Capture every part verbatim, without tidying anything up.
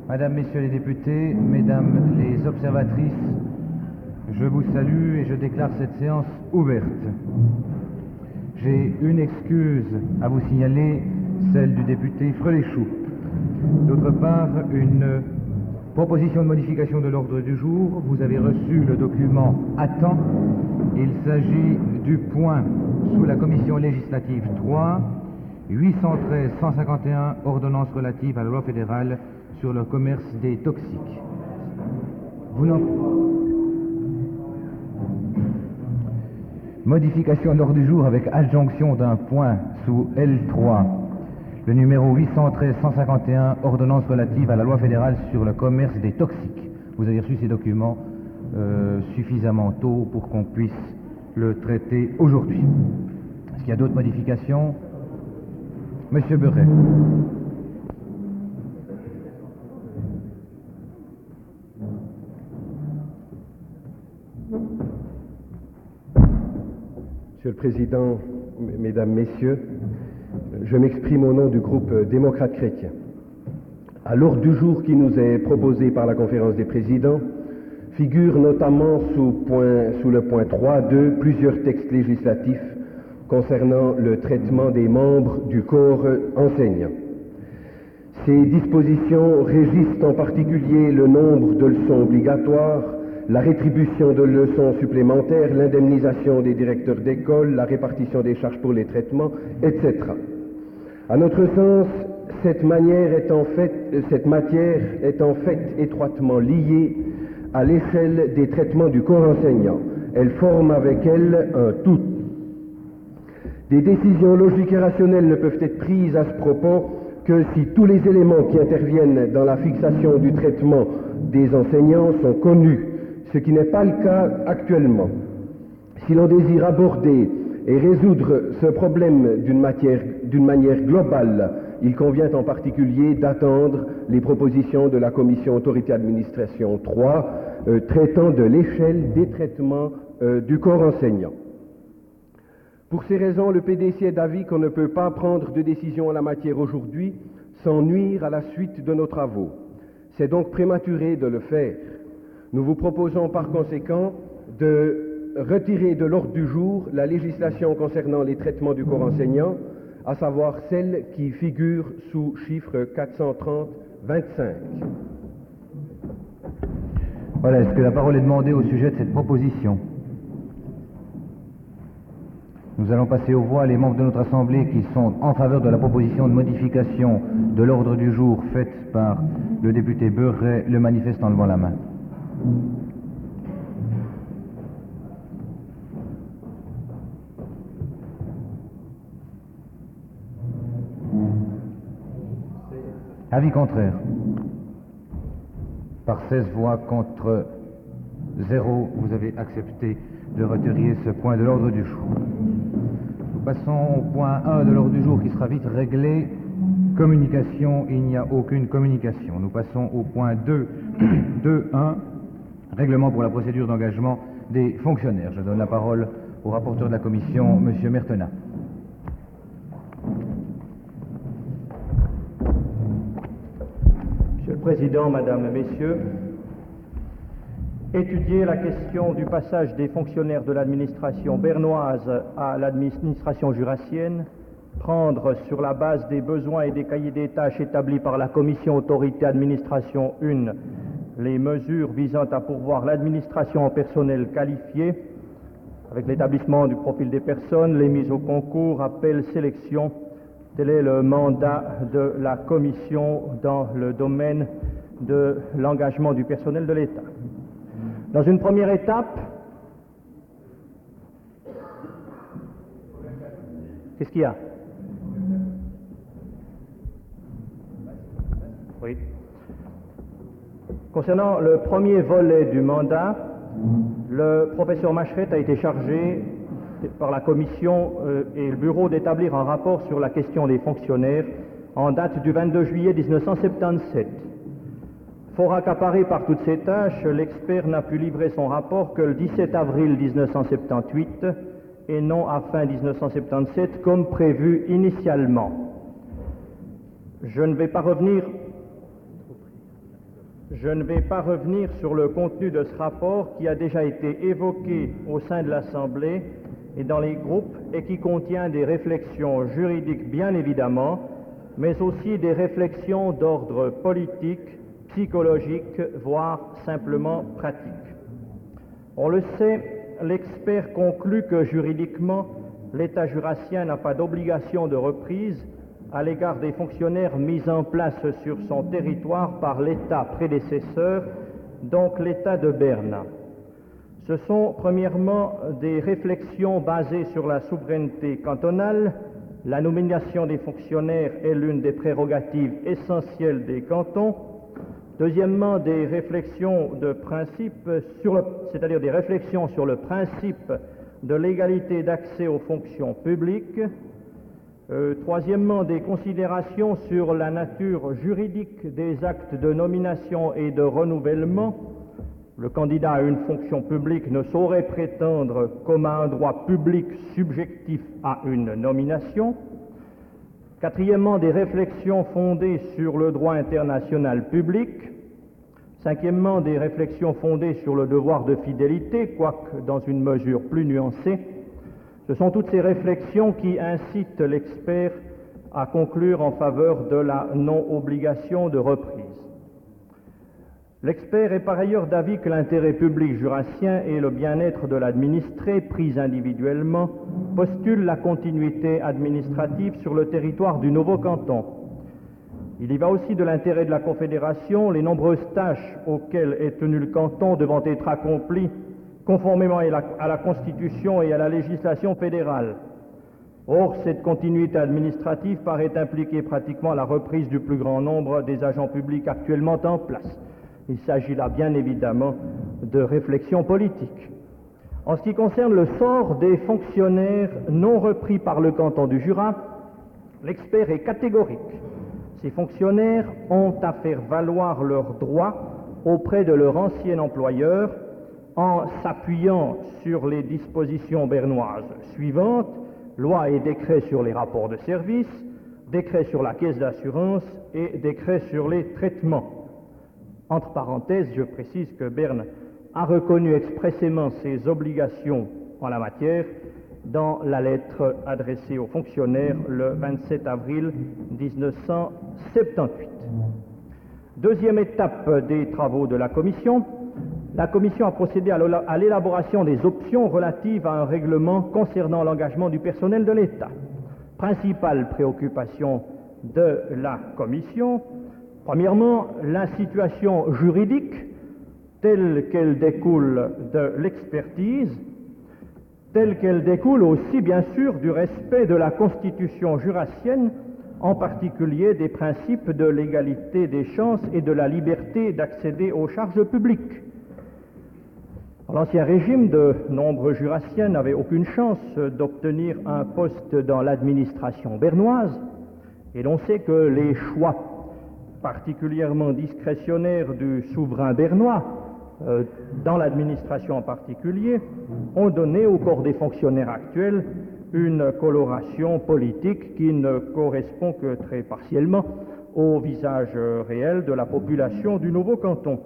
Mesdames, Messieurs les députés, Mesdames les observatrices, je vous salue et je déclare cette séance ouverte. J'ai une excuse à vous signaler, celle du député Freléchou. D'autre part, une proposition de modification de l'ordre du jour. Vous avez reçu le document à temps. Il s'agit du point sous la commission législative trois, huit cent treize cent cinquante et un, ordonnance relative à la loi fédérale sur le commerce des toxiques. Vous n'en... Modification de l'ordre du jour avec adjonction d'un point sous L trois, le numéro huit cent treize cent cinquante et un, ordonnance relative à la loi fédérale sur le commerce des toxiques. Vous avez reçu ces documents euh, suffisamment tôt pour qu'on puisse le traiter aujourd'hui. Est-ce qu'il y a d'autres modifications? Monsieur Beuret. Monsieur le Président, Mesdames, Messieurs, je m'exprime au nom du groupe démocrate chrétien. À l'ordre du jour qui nous est proposé par la conférence des présidents, figurent notamment sous, point, sous le point trois point deux plusieurs textes législatifs concernant le traitement des membres du corps enseignant. Ces dispositions régissent en particulier le nombre de leçons obligatoires, la rétribution de leçons supplémentaires, l'indemnisation des directeurs d'école, la répartition des charges pour les traitements, et cetera. À notre sens, cette, manière est en fait, cette matière est en fait étroitement liée à l'échelle des traitements du corps enseignant. Elle forme avec elle un tout. Des décisions logiques et rationnelles ne peuvent être prises à ce propos que si tous les éléments qui interviennent dans la fixation du traitement des enseignants sont connus, ce qui n'est pas le cas actuellement. Si l'on désire aborder et résoudre ce problème d'une matière, d'une manière globale, il convient en particulier d'attendre les propositions de la commission autorité administration trois euh, traitant de l'échelle des traitements euh, du corps enseignant. Pour ces raisons, le P D C est d'avis qu'on ne peut pas prendre de décision en la matière aujourd'hui sans nuire à la suite de nos travaux. C'est donc prématuré de le faire. Nous vous proposons par conséquent de retirer de l'ordre du jour la législation concernant les traitements du corps enseignant, à savoir celle qui figure sous chiffre quatre cent trente vingt-cinq. Voilà, est-ce que la parole est demandée au sujet de cette proposition? Nous allons passer aux voix les membres de notre Assemblée qui sont en faveur de la proposition de modification de l'ordre du jour faite par le député Beuret, le manifeste en levant la main. Avis contraire. Par seize voix contre zéro, vous avez accepté de retirer ce point de l'ordre du jour. Nous passons au point un de l'ordre du jour qui sera vite réglé. Communication, il n'y a aucune communication. Nous passons au point deux point un, règlement pour la procédure d'engagement des fonctionnaires. Je donne la parole au rapporteur de la commission, M. Mertena. Monsieur le Président, Madame et Messieurs, étudier la question du passage des fonctionnaires de l'administration bernoise à l'administration jurassienne, prendre sur la base des besoins et des cahiers des tâches établis par la commission autorité administration un les mesures visant à pourvoir l'administration en personnel qualifié, avec l'établissement du profil des personnes, les mises au concours, appel, sélection. Tel est le mandat de la commission dans le domaine de l'engagement du personnel de l'État. Dans une première étape, qu'est-ce qu'il y a? Oui. Concernant le premier volet du mandat, le professeur Macheret a été chargé par la commission euh, et le bureau d'établir un rapport sur la question des fonctionnaires en date du vingt-deux juillet mille neuf cent soixante-dix-sept. Fort accaparé par toutes ces tâches, l'expert n'a pu livrer son rapport que le dix-sept avril mille neuf cent soixante-dix-huit et non à fin mille neuf cent soixante-dix-sept comme prévu initialement. Je ne vais pas revenir Je ne vais pas revenir sur le contenu de ce rapport qui a déjà été évoqué au sein de l'Assemblée et dans les groupes et qui contient des réflexions juridiques bien évidemment, mais aussi des réflexions d'ordre politique, psychologique, voire simplement pratique. On le sait, l'expert conclut que juridiquement, l'État jurassien n'a pas d'obligation de reprise à l'égard des fonctionnaires mis en place sur son territoire par l'État prédécesseur, donc l'État de Berne. Ce sont premièrement des réflexions basées sur la souveraineté cantonale. La nomination des fonctionnaires est l'une des prérogatives essentielles des cantons. Deuxièmement, des réflexions de principe sur le, c'est-à-dire des réflexions sur le principe de l'égalité d'accès aux fonctions publiques. Euh, troisièmement, des considérations sur la nature juridique des actes de nomination et de renouvellement. Le candidat à une fonction publique ne saurait prétendre comme à un droit public subjectif à une nomination. Quatrièmement, des réflexions fondées sur le droit international public. Cinquièmement, des réflexions fondées sur le devoir de fidélité, quoique dans une mesure plus nuancée. Ce sont toutes ces réflexions qui incitent l'expert à conclure en faveur de la non-obligation de reprise. L'expert est par ailleurs d'avis que l'intérêt public jurassien et le bien-être de l'administré, pris individuellement, postulent la continuité administrative sur le territoire du nouveau canton. Il y va aussi de l'intérêt de la Confédération, les nombreuses tâches auxquelles est tenu le canton devant être accomplies conformément à la, à la Constitution et à la législation fédérale. Or, cette continuité administrative paraît impliquer pratiquement la reprise du plus grand nombre des agents publics actuellement en place. Il s'agit là bien évidemment de réflexions politiques. En ce qui concerne le sort des fonctionnaires non repris par le canton du Jura, l'expert est catégorique. Ces fonctionnaires ont à faire valoir leurs droits auprès de leur ancien employeur en s'appuyant sur les dispositions bernoises suivantes: loi et décret sur les rapports de service, décret sur la caisse d'assurance et décret sur les traitements. Entre parenthèses, je précise que Berne a reconnu expressément ses obligations en la matière dans la lettre adressée aux fonctionnaires le vingt-sept avril mille neuf cent soixante-dix-huit. Deuxième étape des travaux de la Commission, la Commission a procédé à l'élaboration des options relatives à un règlement concernant l'engagement du personnel de l'État. Principale préoccupation de la Commission, premièrement, la situation juridique telle qu'elle découle de l'expertise, telle qu'elle découle aussi bien sûr du respect de la Constitution jurassienne, en particulier des principes de l'égalité des chances et de la liberté d'accéder aux charges publiques. Dans l'Ancien Régime, de nombreux jurassiens n'avaient aucune chance d'obtenir un poste dans l'administration bernoise, et l'on sait que les choix particulièrement discrétionnaires du souverain bernois, euh, dans l'administration en particulier, ont donné au corps des fonctionnaires actuels une coloration politique qui ne correspond que très partiellement au visage réel de la population du nouveau canton.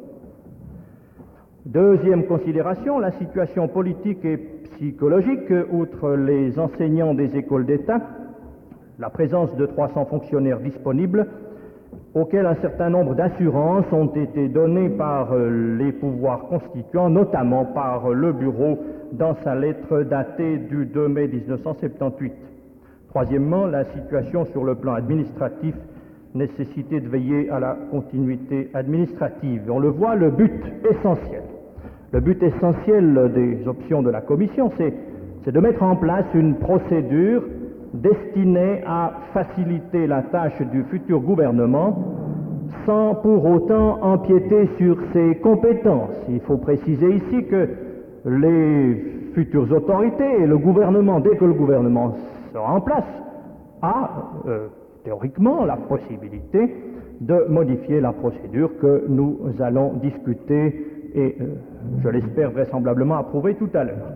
Deuxième considération, la situation politique et psychologique. Outre les enseignants des écoles d'État, la présence de trois cents fonctionnaires disponibles, auxquels un certain nombre d'assurances ont été données par les pouvoirs constituants, notamment par le Bureau dans sa lettre datée du deux mai mille neuf cent soixante-dix-huit. Troisièmement, la situation sur le plan administratif, nécessité de veiller à la continuité administrative. On le voit, le but essentiel, le but essentiel des options de la Commission, c'est, c'est de mettre en place une procédure destinée à faciliter la tâche du futur gouvernement sans pour autant empiéter sur ses compétences. Il faut préciser ici que les futures autorités et le gouvernement, dès que le gouvernement sera en place, a euh, théoriquement la possibilité de modifier la procédure que nous allons discuter et, euh, je l'espère, vraisemblablement approuver tout à l'heure.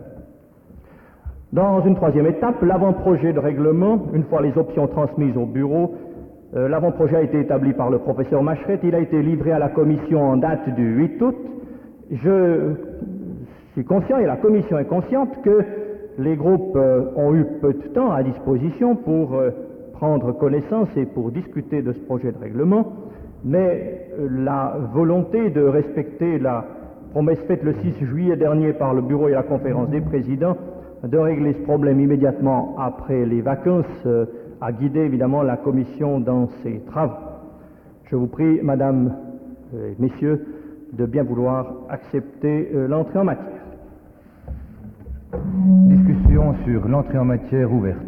Dans une troisième étape, l'avant-projet de règlement, une fois les options transmises au bureau, Euh, L'avant-projet a été établi par le professeur Macheret, il a été livré à la commission en date du huit août. Je suis conscient, et la commission est consciente, que les groupes euh, ont eu peu de temps à disposition pour euh, prendre connaissance et pour discuter de ce projet de règlement, mais euh, la volonté de respecter la promesse faite le six juillet dernier par le bureau et la conférence des présidents de régler ce problème immédiatement après les vacances euh, a guidé évidemment la commission dans ses travaux. Je vous prie, Madame et Messieurs, de bien vouloir accepter euh, l'entrée en matière. Discussion sur l'entrée en matière ouverte.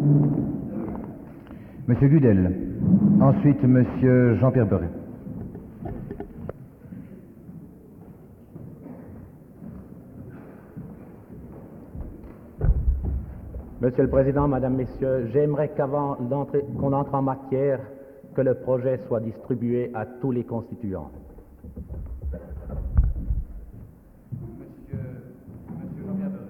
Monsieur Gudel, ensuite Monsieur Jean-Pierre Beuret. Monsieur le Président, Madame, Messieurs, j'aimerais qu'avant qu'on entre en matière, que le projet soit distribué à tous les constituants. Monsieur, Monsieur Jean-Pierre Beuret.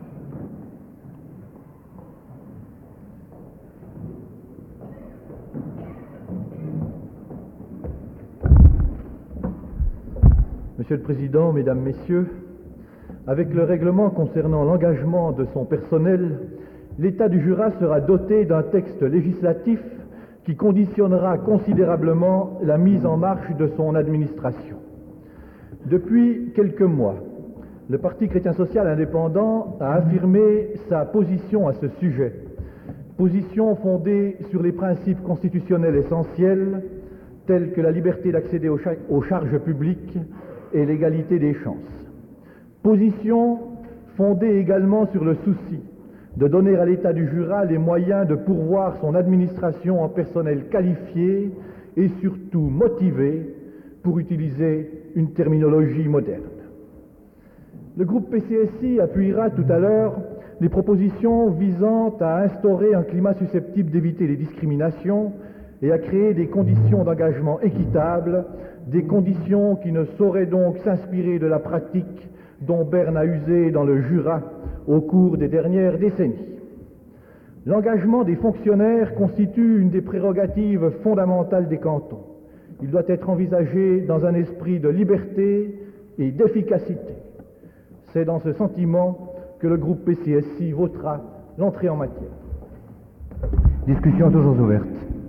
Monsieur le Président, Mesdames, Messieurs, avec le règlement concernant l'engagement de son personnel, l'État du Jura sera doté d'un texte législatif qui conditionnera considérablement la mise en marche de son administration. Depuis quelques mois, le Parti chrétien-social indépendant a affirmé sa position à ce sujet, position fondée sur les principes constitutionnels essentiels tels que la liberté d'accéder aux, char- aux charges publiques et l'égalité des chances. Position fondée également sur le souci de donner à l'État du Jura les moyens de pourvoir son administration en personnel qualifié et surtout motivé, pour utiliser une terminologie moderne. Le groupe P C S I appuiera tout à l'heure les propositions visant à instaurer un climat susceptible d'éviter les discriminations et à créer des conditions d'engagement équitables, des conditions qui ne sauraient donc s'inspirer de la pratique dont Berne a usé dans le Jura au cours des dernières décennies. L'engagement des fonctionnaires constitue une des prérogatives fondamentales des cantons. Il doit être envisagé dans un esprit de liberté et d'efficacité. C'est dans ce sentiment que le groupe P C S I votera l'entrée en matière. Discussion toujours ouverte.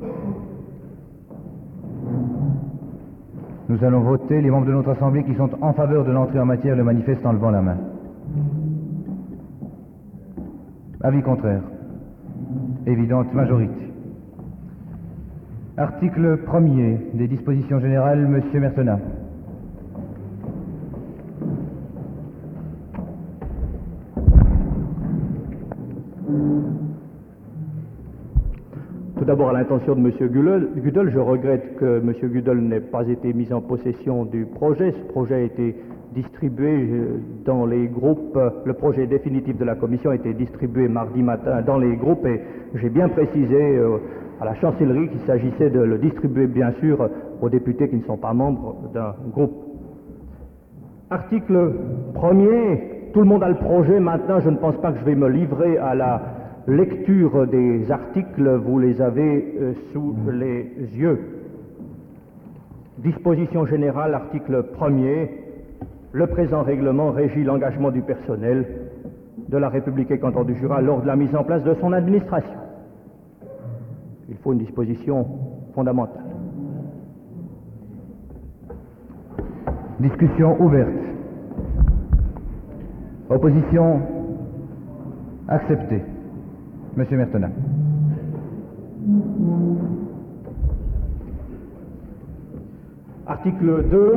Nous allons voter. Les membres de notre Assemblée qui sont en faveur de l'entrée en matière le manifestent en levant la main. Avis contraire. Évidente majorité. Article premier des dispositions générales, Monsieur Mertena. Tout d'abord, à l'intention de M. Gudel, je regrette que M. Gudel n'ait pas été mis en possession du projet. Ce projet a été distribué dans les groupes. Le projet définitif de la Commission a été distribué mardi matin dans les groupes et j'ai bien précisé euh, à la chancellerie qu'il s'agissait de le distribuer, bien sûr, aux députés qui ne sont pas membres d'un groupe. Article premier, tout le monde a le projet. Maintenant, je ne pense pas que je vais me livrer à la lecture des articles, vous les avez euh, sous les yeux. Disposition générale, article premier. Le présent règlement régit l'engagement du personnel de la République et canton du Jura lors de la mise en place de son administration. Il faut une disposition fondamentale. Discussion ouverte. Opposition acceptée. Monsieur Mertena. Article deux.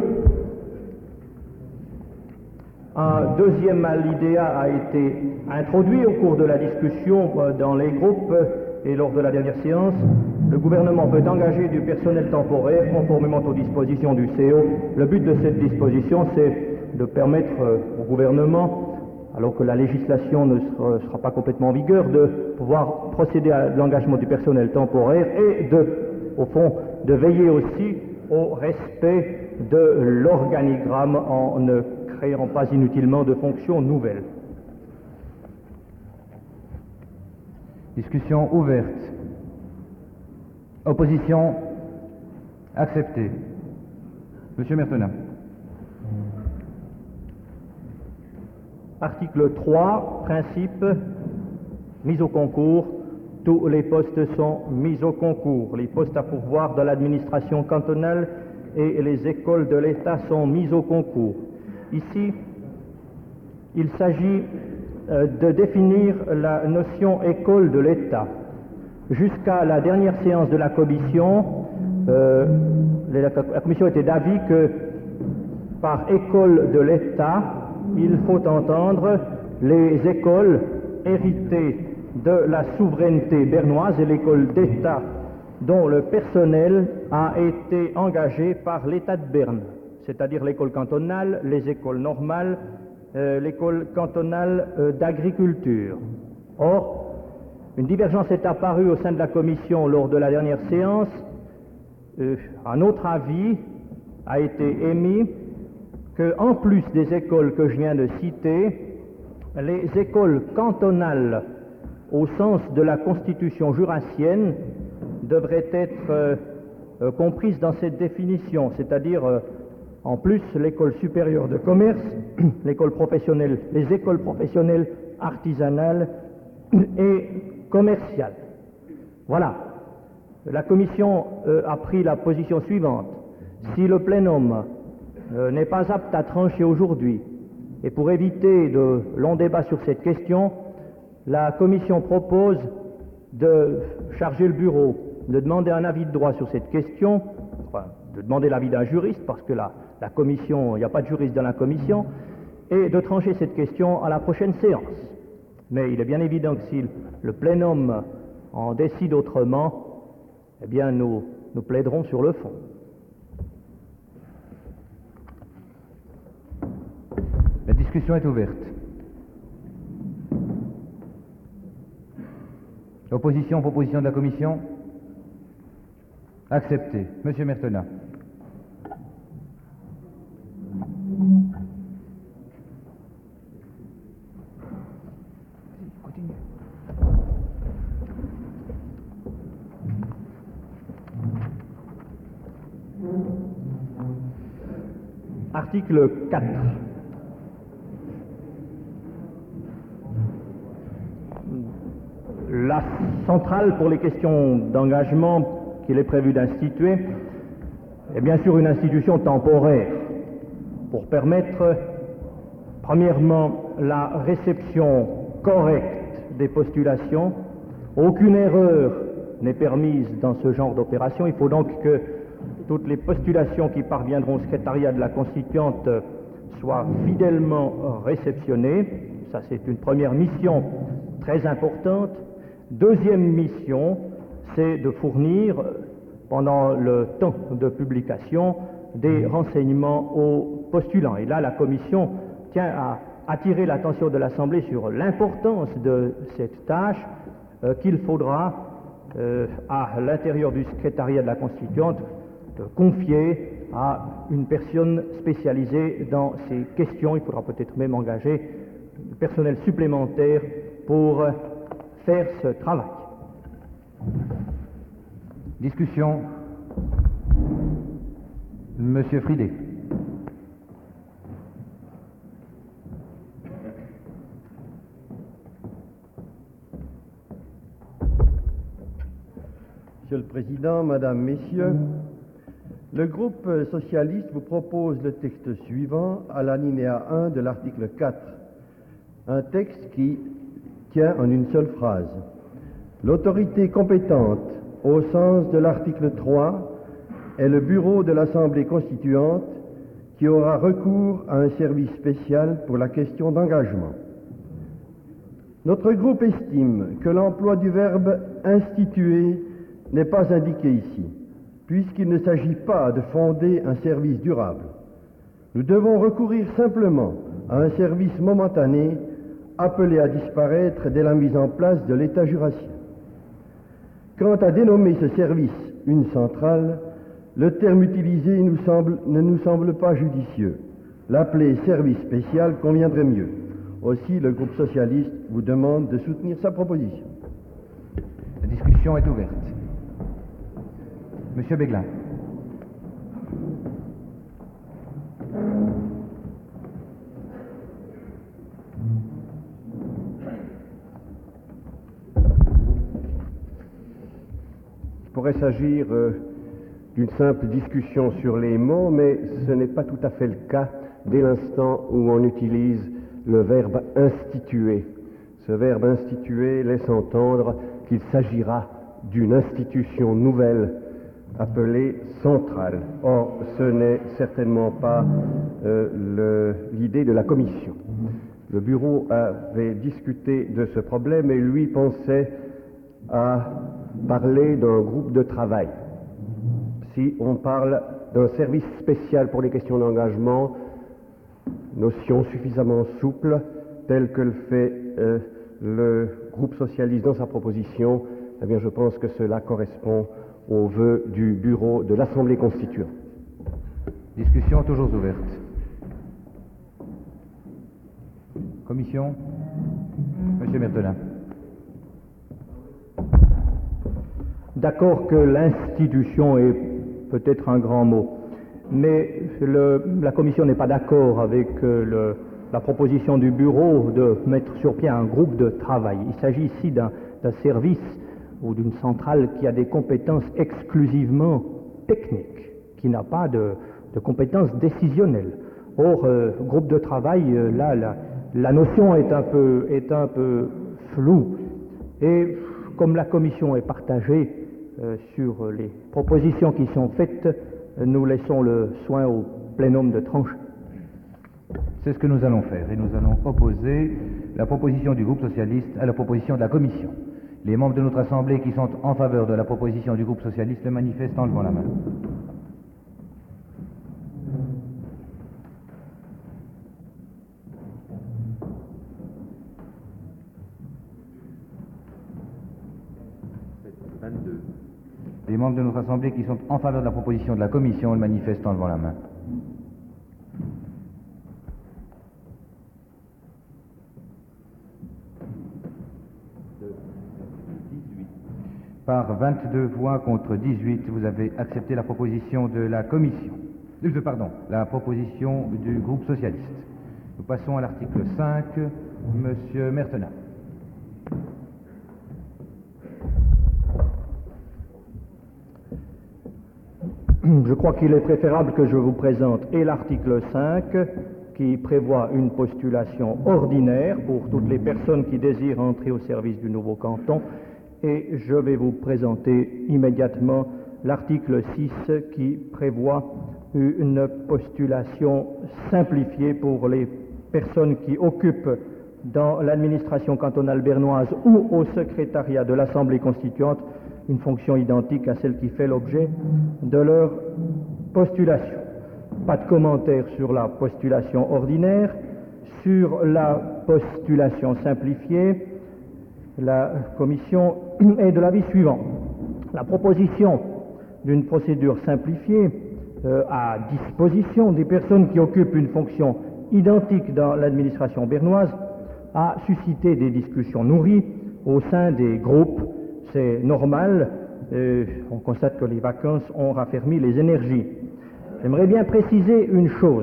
Un deuxième alinéa a été introduit au cours de la discussion dans les groupes et lors de la dernière séance. Le gouvernement peut engager du personnel temporaire conformément aux dispositions du C O. Le but de cette disposition, c'est de permettre au gouvernement, alors que la législation ne sera, sera pas complètement en vigueur, de pouvoir procéder à l'engagement du personnel temporaire et de, au fond, de veiller aussi au respect de l'organigramme en ne créant pas inutilement de fonctions nouvelles. Discussion ouverte. Opposition? Accepté. Monsieur Mertena. Article trois, principe, mise au concours. Tous les postes sont mis au concours. Les postes à pourvoir de l'administration cantonale et les écoles de l'État sont mis au concours. Ici, il s'agit euh, de définir la notion école de l'État. Jusqu'à la dernière séance de la commission, euh, la, la commission était d'avis que par école de l'État, il faut entendre les écoles héritées de la souveraineté bernoise et l'école d'État dont le personnel a été engagé par l'État de Berne, c'est-à-dire l'école cantonale, les écoles normales, euh, l'école cantonale euh, d'agriculture. Or, une divergence est apparue au sein de la commission lors de la dernière séance. Euh, un autre avis a été émis que, en plus des écoles que je viens de citer, les écoles cantonales au sens de la Constitution jurassienne devraient être euh, euh, comprises dans cette définition, c'est-à-dire euh, en plus l'école supérieure de commerce, l'école professionnelle, les écoles professionnelles artisanales et commerciales. Voilà. La commission euh, a pris la position suivante. Si le plénum euh, n'est pas apte à trancher aujourd'hui, et pour éviter de longs débats sur cette question, la commission propose de charger le bureau de demander un avis de droit sur cette question, enfin, de demander l'avis d'un juriste, parce que la, la commission, il n'y a pas de juriste dans la commission, et de trancher cette question à la prochaine séance. Mais il est bien évident que si le plénum en décide autrement, eh bien nous, nous plaiderons sur le fond. La discussion est ouverte. Opposition, proposition de la commission? Accepté. Monsieur Mertena. Article quatre. La centrale pour les questions d'engagement qu'il est prévu d'instituer est bien sûr une institution temporaire pour permettre, premièrement, la réception correcte des postulations. Aucune erreur n'est permise dans ce genre d'opération. Il faut donc que toutes les postulations qui parviendront au secrétariat de la constituante soient fidèlement réceptionnées. Ça, c'est une première mission très importante. Deuxième mission, c'est de fournir, pendant le temps de publication, des renseignements aux postulants. Et là, la Commission tient à attirer l'attention de l'Assemblée sur l'importance de cette tâche euh, qu'il faudra, euh, à l'intérieur du secrétariat de la Constituante, de confier à une personne spécialisée dans ces questions. Il faudra peut-être même engager du personnel supplémentaire pour faire ce travail. Discussion. Monsieur Fridet. Monsieur le Président, Madame, Messieurs, le groupe socialiste vous propose le texte suivant à l'alinéa un de l'article quatre, un texte qui tient en une seule phrase. L'autorité compétente, au sens de l'article trois, est le bureau de l'Assemblée constituante qui aura recours à un service spécial pour la question d'engagement. Notre groupe estime que l'emploi du verbe « instituer » n'est pas indiqué ici, puisqu'il ne s'agit pas de fonder un service durable. Nous devons recourir simplement à un service momentané appelé à disparaître dès la mise en place de l'État jurassien. Quant à dénommer ce service une centrale, le terme utilisé nous semble, ne nous semble pas judicieux. L'appeler service spécial conviendrait mieux. Aussi, le groupe socialiste vous demande de soutenir sa proposition. La discussion est ouverte. Monsieur Béglin. Il pourrait s'agir euh, d'une simple discussion sur les mots, mais ce n'est pas tout à fait le cas dès l'instant où on utilise le verbe instituer. Ce verbe instituer laisse entendre qu'il s'agira d'une institution nouvelle appelée centrale. Or, ce n'est certainement pas euh, l'idée de la Commission. Le bureau avait discuté de ce problème et lui pensait à parler d'un groupe de travail. Si on parle d'un service spécial pour les questions d'engagement, notion suffisamment souple, telle que le fait euh, le groupe socialiste dans sa proposition, eh bien je pense que cela correspond aux vœux du bureau de l'Assemblée constituante. Discussion toujours ouverte. Commission. Monsieur Mertelin. D'accord que l'institution est peut-être un grand mot, mais le, la Commission n'est pas d'accord avec euh, le, la proposition du bureau de mettre sur pied un groupe de travail. Il s'agit ici d'un service ou d'une centrale qui a des compétences exclusivement techniques, qui n'a pas de, de compétences décisionnelles. Or, euh, groupe de travail, euh, là, la, la notion est un peu, est un peu floue. Et comme la Commission est partagée euh, sur les propositions qui sont faites, nous laissons le soin au plénum de trancher. C'est ce que nous allons faire, et nous allons opposer la proposition du groupe socialiste à la proposition de la Commission. Les membres de notre Assemblée qui sont en faveur de la proposition du groupe socialiste le manifestent en levant la main. vingt-deux. Les membres de notre Assemblée qui sont en faveur de la proposition de la Commission le manifestent en levant la main. Par vingt-deux voix contre dix-huit, vous avez accepté la proposition de la Commission. Euh, pardon, la proposition du groupe socialiste. Nous passons à l'article cinq. Monsieur Mertelin. Je crois qu'il est préférable que je vous présente et l'article cinq, qui prévoit une postulation ordinaire pour toutes les personnes qui désirent entrer au service du nouveau canton, et je vais vous présenter immédiatement l'article six qui prévoit une postulation simplifiée pour les personnes qui occupent dans l'administration cantonale bernoise ou au secrétariat de l'Assemblée constituante une fonction identique à celle qui fait l'objet de leur postulation. Pas de commentaire sur la postulation ordinaire. Sur la postulation simplifiée, la Commission est de l'avis suivant. La proposition d'une procédure simplifiée euh, à disposition des personnes qui occupent une fonction identique dans l'administration bernoise a suscité des discussions nourries au sein des groupes. C'est normal, euh, on constate que les vacances ont raffermi les énergies. J'aimerais bien préciser une chose,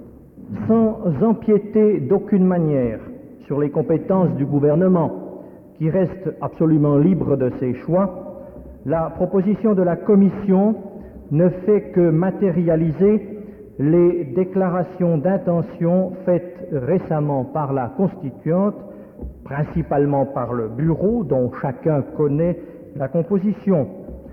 sans empiéter d'aucune manière sur les compétences du gouvernement, qui reste absolument libre de ses choix, la proposition de la Commission ne fait que matérialiser les déclarations d'intention faites récemment par la Constituante, principalement par le bureau dont chacun connaît la composition.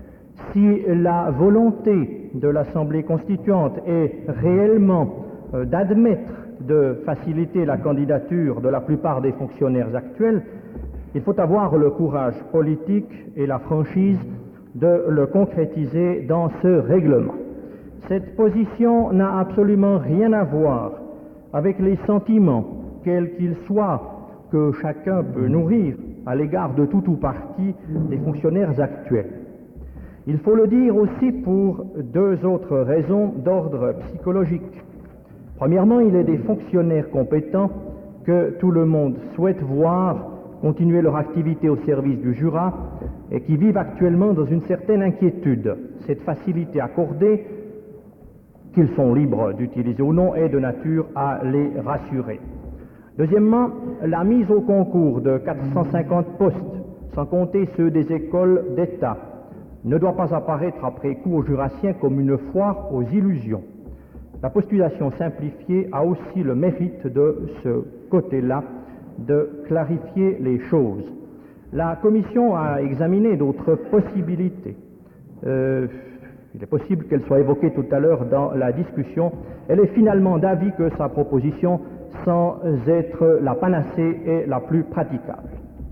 Si la volonté de l'Assemblée constituante est réellement euh, d'admettre de faciliter la candidature de la plupart des fonctionnaires actuels, il faut avoir le courage politique et la franchise de le concrétiser dans ce règlement. Cette position n'a absolument rien à voir avec les sentiments, quels qu'ils soient, que chacun peut nourrir à l'égard de tout ou partie des fonctionnaires actuels. Il faut le dire aussi pour deux autres raisons d'ordre psychologique. Premièrement, il est des fonctionnaires compétents que tout le monde souhaite voir continuer leur activité au service du Jura et qui vivent actuellement dans une certaine inquiétude. Cette facilité accordée, qu'ils sont libres d'utiliser ou non, est de nature à les rassurer. Deuxièmement, la mise au concours de quatre cent cinquante postes, sans compter ceux des écoles d'État, ne doit pas apparaître après coup aux Jurassiens comme une foire aux illusions. La postulation simplifiée a aussi le mérite de ce côté-là de clarifier les choses. La Commission a examiné d'autres possibilités. Euh, il est possible qu'elles soient évoquées tout à l'heure dans la discussion. Elle est finalement d'avis que sa proposition, sans être la panacée, est la plus praticable.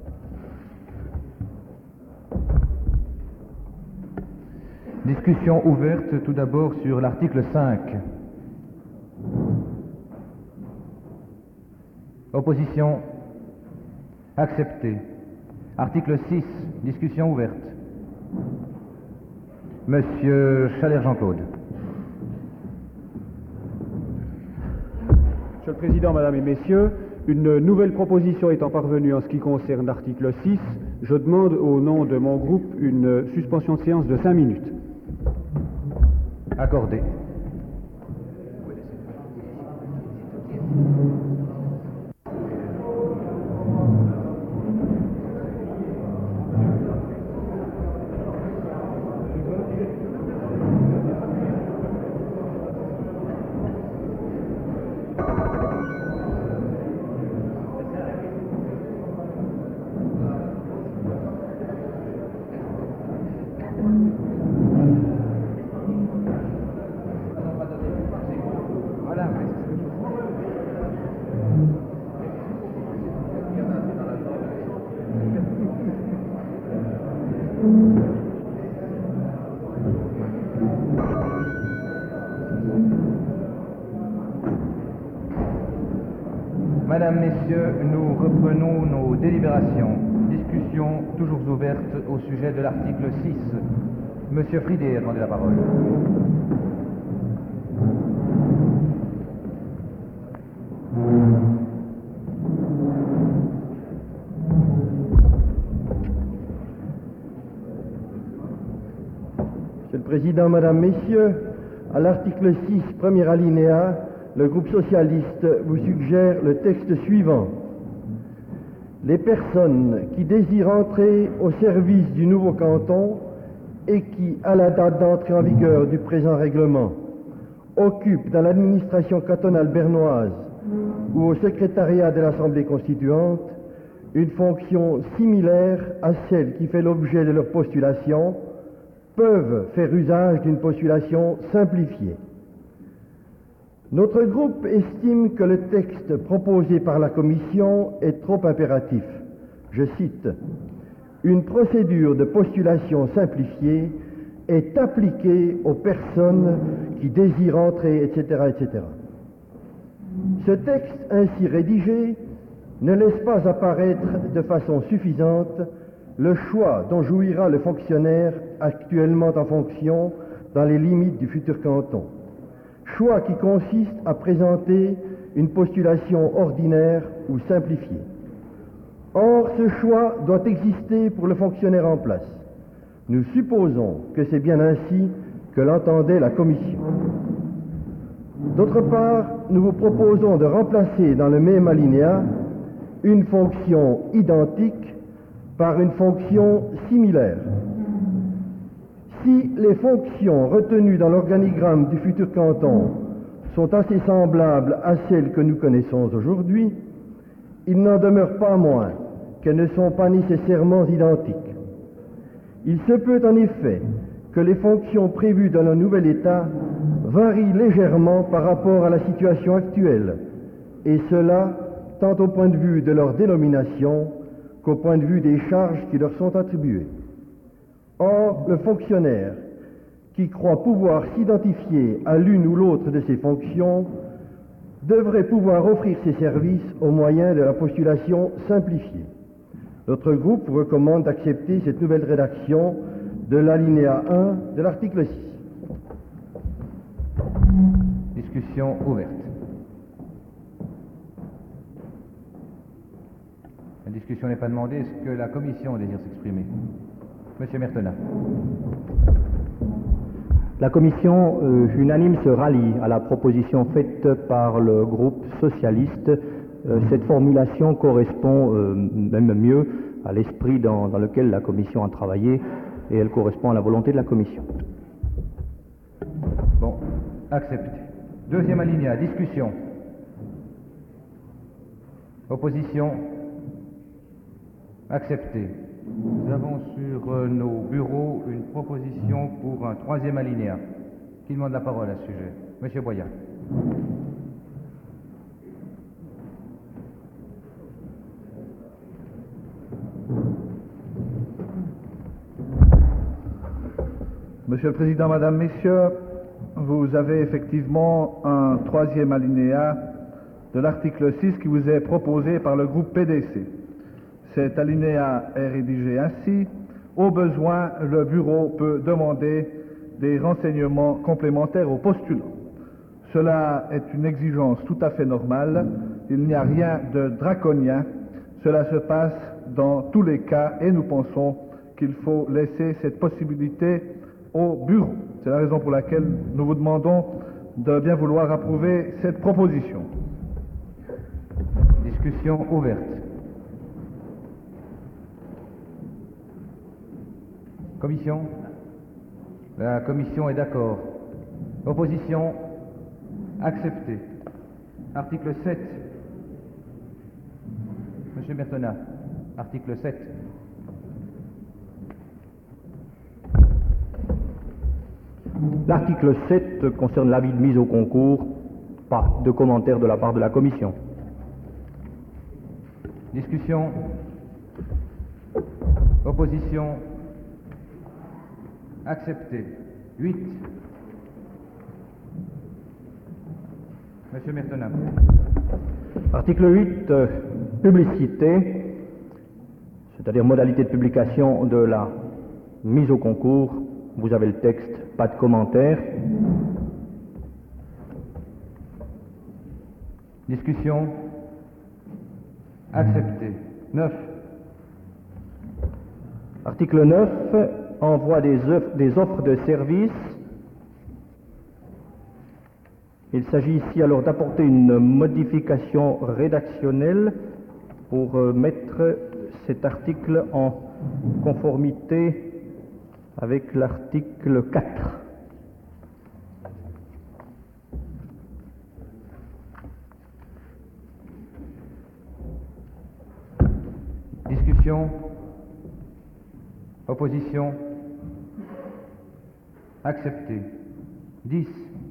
Discussion ouverte tout d'abord sur l'article cinq. Opposition acceptée. Article six, discussion ouverte. Monsieur Chalère Jean-Claude. Monsieur le Président, Mesdames et Messieurs, une nouvelle proposition étant parvenue en ce qui concerne l'article six, je demande au nom de mon groupe une suspension de séance de cinq minutes. Accordé. Mesdames, Messieurs, nous reprenons nos délibérations. Discussion toujours ouverte au sujet de l'article six. Monsieur Fridet a demandé la parole. Monsieur le Président, Mesdames, Messieurs, à l'article six, premier alinéa, le groupe socialiste vous suggère le texte suivant. Les personnes qui désirent entrer au service du nouveau canton et qui, à la date d'entrée en vigueur du présent règlement, occupent dans l'administration cantonale bernoise ou au secrétariat de l'Assemblée constituante une fonction similaire à celle qui fait l'objet de leur postulation, peuvent faire usage d'une postulation simplifiée. Notre groupe estime que le texte proposé par la Commission est trop impératif. Je cite, « Une procédure de postulation simplifiée est appliquée aux personnes qui désirent entrer, et cetera, et cetera » Ce texte ainsi rédigé ne laisse pas apparaître de façon suffisante le choix dont jouira le fonctionnaire actuellement en fonction dans les limites du futur canton. Choix qui consiste à présenter une postulation ordinaire ou simplifiée. Or, ce choix doit exister pour le fonctionnaire en place. Nous supposons que c'est bien ainsi que l'entendait la Commission. D'autre part, nous vous proposons de remplacer dans le même alinéa une fonction identique par une fonction similaire. Si les fonctions retenues dans l'organigramme du futur canton sont assez semblables à celles que nous connaissons aujourd'hui, il n'en demeure pas moins qu'elles ne sont pas nécessairement identiques. Il se peut en effet que les fonctions prévues dans le nouvel État varient légèrement par rapport à la situation actuelle, et cela tant au point de vue de leur dénomination qu'au point de vue des charges qui leur sont attribuées. Or, le fonctionnaire qui croit pouvoir s'identifier à l'une ou l'autre de ces fonctions devrait pouvoir offrir ses services au moyen de la postulation simplifiée. Notre groupe vous recommande d'accepter cette nouvelle rédaction de l'alinéa un de l'article six. Discussion ouverte. La discussion n'est pas demandée. Est-ce que la Commission désire s'exprimer? Monsieur Mertena. La Commission euh, unanime se rallie à la proposition faite par le groupe socialiste. Euh, cette formulation correspond euh, même mieux à l'esprit dans, dans lequel la Commission a travaillé et elle correspond à la volonté de la Commission. Bon, accepté. Deuxième alinéa, discussion. Opposition. Accepté. Nous avons sur euh, nos bureaux une proposition pour un troisième alinéa. Qui demande la parole à ce sujet? Monsieur Boyard. Monsieur le Président, Madame, Messieurs, vous avez effectivement un troisième alinéa de l'article six qui vous est proposé par le groupe P D C. Cet alinéa est rédigé ainsi. Au besoin, le Bureau peut demander des renseignements complémentaires aux postulants. Cela est une exigence tout à fait normale. Il n'y a rien de draconien. Cela se passe dans tous les cas et nous pensons qu'il faut laisser cette possibilité au Bureau. C'est la raison pour laquelle nous vous demandons de bien vouloir approuver cette proposition. Discussion ouverte. Commission? La Commission est d'accord. Opposition? Accepté. Article sept. Monsieur Mertena, article sept. L'article sept concerne l'avis de mise au concours. Pas de commentaires de la part de la Commission. Discussion. Opposition. Accepté. huit. Monsieur Mertena. Article huit, euh, publicité, c'est-à-dire modalité de publication de la mise au concours. Vous avez le texte, pas de commentaires. Discussion. Accepté. neuf. Article neuf, envoi des offres, des offres de services. Il s'agit ici alors d'apporter une modification rédactionnelle pour euh, mettre cet article en conformité avec l'article quatre. Discussion. Opposition. Accepté. dix.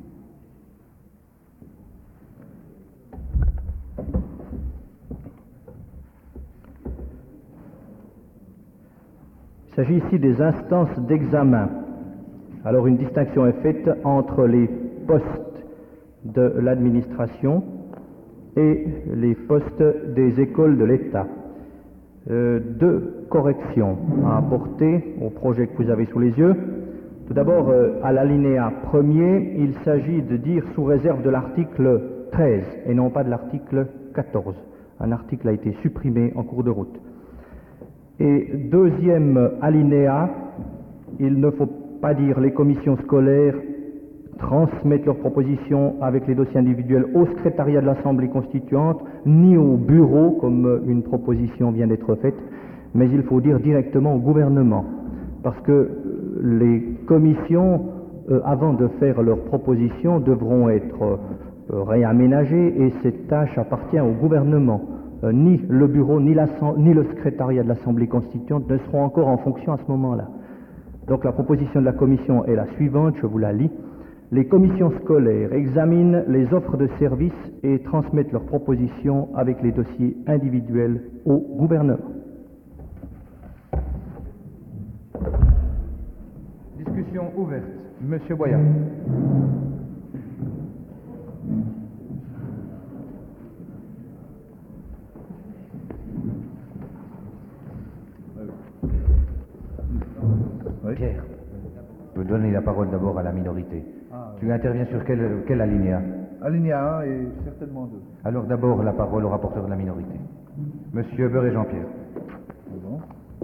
Il s'agit ici des instances d'examen. Alors une distinction est faite entre les postes de l'administration et les postes des écoles de l'État. Euh, deux corrections à apporter au projet que vous avez sous les yeux. Tout d'abord, euh, à l'alinéa premier, il s'agit de dire sous réserve de l'article treize et non pas de l'article quatorze. Un article a été supprimé en cours de route. Et deuxième alinéa, il ne faut pas dire les commissions scolaires transmettent leurs propositions avec les dossiers individuels au secrétariat de l'Assemblée constituante, ni au bureau, comme une proposition vient d'être faite, mais il faut dire directement au gouvernement. Parce que les commissions, euh, avant de faire leurs propositions, devront être euh, réaménagées et cette tâche appartient au gouvernement. Euh, ni le bureau, ni, ni le secrétariat de l'Assemblée constituante ne seront encore en fonction à ce moment-là. Donc la proposition de la Commission est la suivante, je vous la lis. Les commissions scolaires examinent les offres de services et transmettent leurs propositions avec les dossiers individuels au gouvernement. Discussion ouverte. Monsieur Boyard. Oui. Pierre, je veux donner la parole d'abord à la minorité. Ah, tu interviens sur quel, quel alinéa? Alinéa un et certainement deux. Alors d'abord la parole au rapporteur de la minorité. Monsieur Beuret Jean-Pierre. Bon.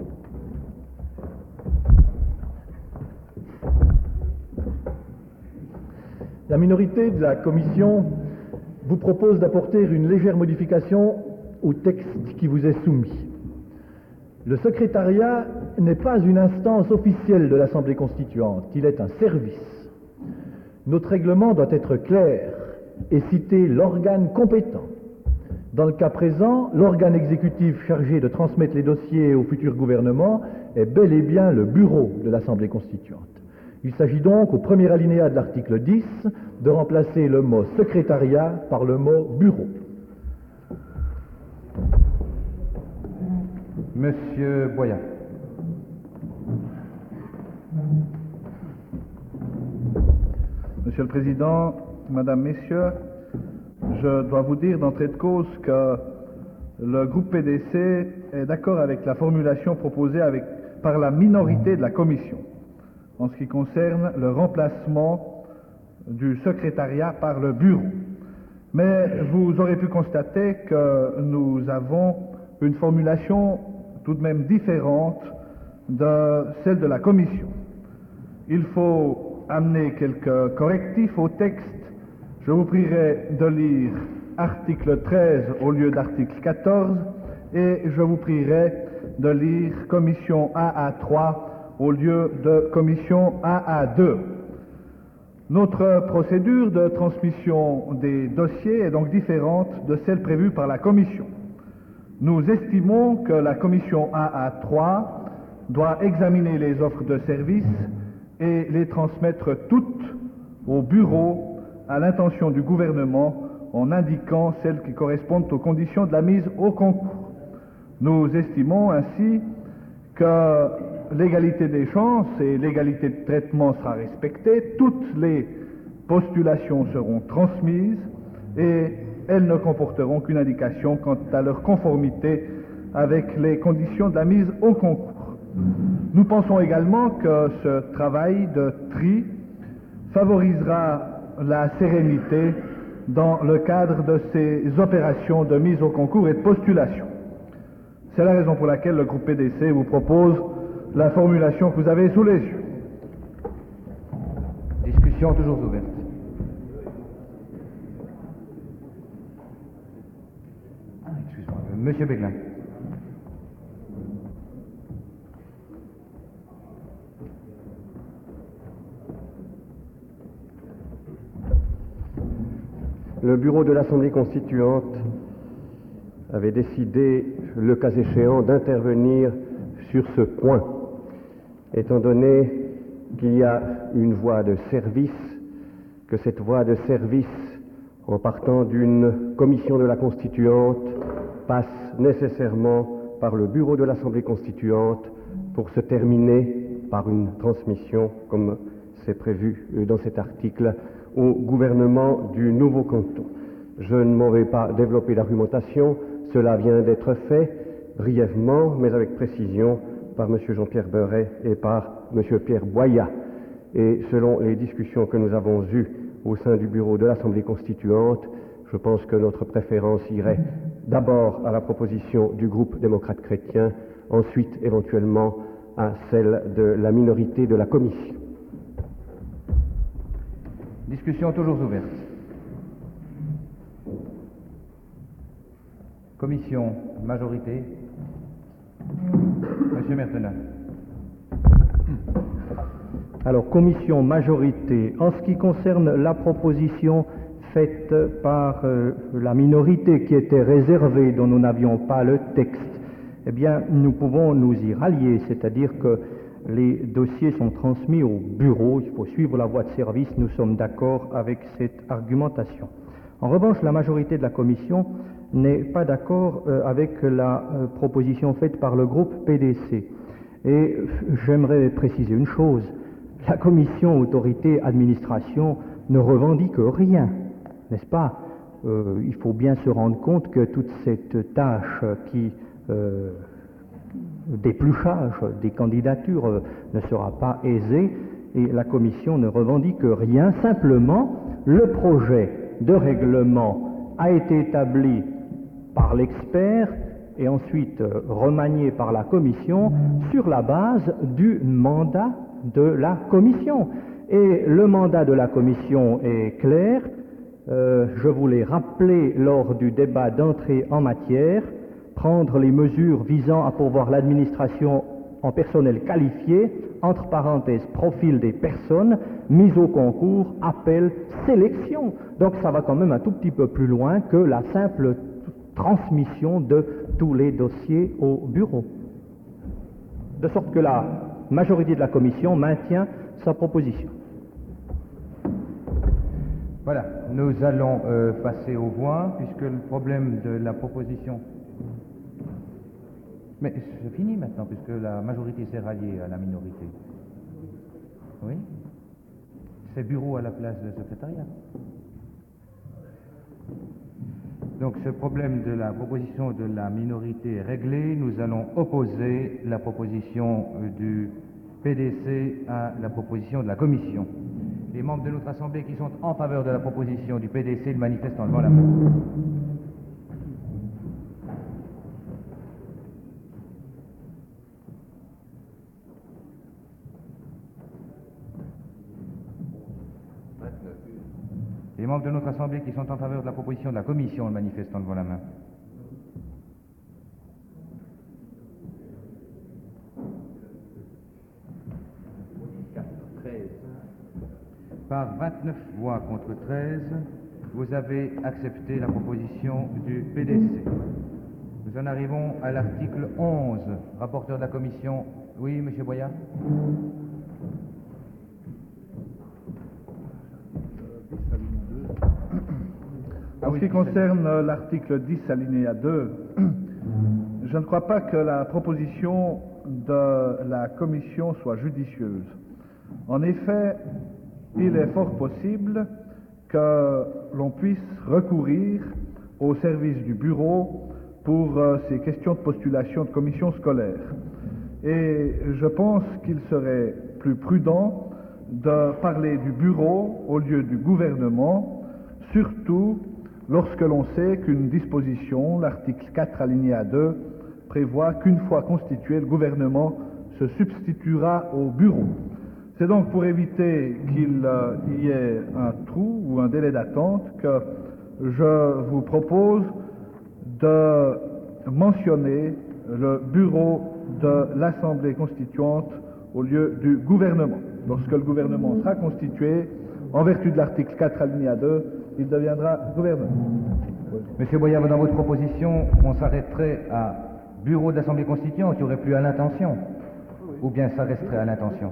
La minorité de la Commission vous propose d'apporter une légère modification au texte qui vous est soumis. Le secrétariat n'est pas une instance officielle de l'Assemblée constituante, il est un service. Notre règlement doit être clair et citer l'organe compétent. Dans le cas présent, l'organe exécutif chargé de transmettre les dossiers au futur gouvernement est bel et bien le bureau de l'Assemblée constituante. Il s'agit donc, au premier alinéa de l'article dix, de remplacer le mot secrétariat par le mot bureau. Monsieur Boyat. Monsieur le Président, Madame, Messieurs, je dois vous dire d'entrée de cause que le groupe P D C est d'accord avec la formulation proposée avec, par la minorité de la Commission en ce qui concerne le remplacement du secrétariat par le bureau. Mais vous aurez pu constater que nous avons une formulation tout de même différente de celle de la Commission. Il faut amener quelques correctifs au texte. Je vous prierai de lire article treize au lieu d'article quatorze et je vous prierai de lire commission A A trois au lieu de commission A A deux. Notre procédure de transmission des dossiers est donc différente de celle prévue par la Commission. Nous estimons que la commission A A trois doit examiner les offres de services et les transmettre toutes au bureau à l'intention du gouvernement en indiquant celles qui correspondent aux conditions de la mise au concours. Nous estimons ainsi que l'égalité des chances et l'égalité de traitement sera respectée, toutes les postulations seront transmises et elles ne comporteront qu'une indication quant à leur conformité avec les conditions de la mise au concours. Nous pensons également que ce travail de tri favorisera la sérénité dans le cadre de ces opérations de mise au concours et de postulation. C'est la raison pour laquelle le groupe P D C vous propose la formulation que vous avez sous les yeux. Discussion toujours ouverte. Ah, excuse-moi. Monsieur Beglin. Le bureau de l'Assemblée constituante avait décidé, le cas échéant, d'intervenir sur ce point, étant donné qu'il y a une voie de service, que cette voie de service, en partant d'une commission de la constituante, passe nécessairement par le bureau de l'Assemblée constituante pour se terminer par une transmission, comme c'est prévu dans cet article, au gouvernement du nouveau canton. Je ne m'en vais pas développer l'argumentation, cela vient d'être fait brièvement, mais avec précision, par M. Jean-Pierre Beuret et par M. Pierre Boyat. Et selon les discussions que nous avons eues au sein du bureau de l'Assemblée constituante, je pense que notre préférence irait d'abord à la proposition du groupe démocrate chrétien, ensuite éventuellement à celle de la minorité de la commission. Discussion toujours ouverte. Commission, majorité. Monsieur Mertenat. Alors, commission, majorité. En ce qui concerne la proposition faite par euh, la minorité qui était réservée, dont nous n'avions pas le texte, eh bien, nous pouvons nous y rallier, c'est-à-dire que les dossiers sont transmis au bureau, il faut suivre la voie de service, nous sommes d'accord avec cette argumentation. En revanche, la majorité de la commission n'est pas d'accord euh, avec la euh, proposition faite par le groupe P D C. Et j'aimerais préciser une chose, la commission autorité administration ne revendique rien, n'est-ce pas? euh, Il faut bien se rendre compte que toute cette tâche qui... Euh, d'épluchage des candidatures euh, ne sera pas aisée et la Commission ne revendique rien. Simplement, le projet de règlement a été établi par l'expert et ensuite euh, remanié par la Commission sur la base du mandat de la Commission. Et le mandat de la Commission est clair. Euh, je vous l'ai rappelé lors du débat d'entrée en matière, prendre les mesures visant à pourvoir l'administration en personnel qualifié, entre parenthèses, profil des personnes, mise au concours, appel, sélection. Donc ça va quand même un tout petit peu plus loin que la simple transmission de tous les dossiers au bureau. De sorte que la majorité de la Commission maintient sa proposition. Voilà, nous allons euh, passer aux voix, puisque le problème de la proposition... Mais c'est fini maintenant, puisque la majorité s'est ralliée à la minorité. Oui? C'est bureau à la place de secrétariat. Donc ce problème de la proposition de la minorité est réglé. Nous allons opposer la proposition du P D C à la proposition de la Commission. Les membres de notre Assemblée qui sont en faveur de la proposition du P D C le manifestent en levant la main. Les membres de notre Assemblée qui sont en faveur de la proposition de la Commission le manifestent en levant la main. Par vingt-neuf voix contre treize, vous avez accepté la proposition du P D C. Nous en arrivons à l'article onze. Rapporteur de la Commission. Oui, Monsieur Boyard. En ce qui concerne l'article dix, alinéa deux, je ne crois pas que la proposition de la Commission soit judicieuse. En effet, il est fort possible que l'on puisse recourir au service du bureau pour euh, ces questions de postulation de commission scolaire. Et je pense qu'il serait plus prudent de parler du bureau au lieu du gouvernement, surtout lorsque l'on sait qu'une disposition, l'article quatre alinéa deux, prévoit qu'une fois constitué, le gouvernement se substituera au bureau. C'est donc pour éviter qu'il euh, y ait un trou ou un délai d'attente que je vous propose de mentionner le bureau de l'Assemblée constituante au lieu du gouvernement. Lorsque le gouvernement sera constitué, en vertu de l'article quatre alinéa deux, il deviendra gouvernement. Monsieur Boyard, dans votre proposition, on s'arrêterait à bureau de l'Assemblée constituante, il n'y aurait plus à l'intention, ou bien ça resterait à l'intention?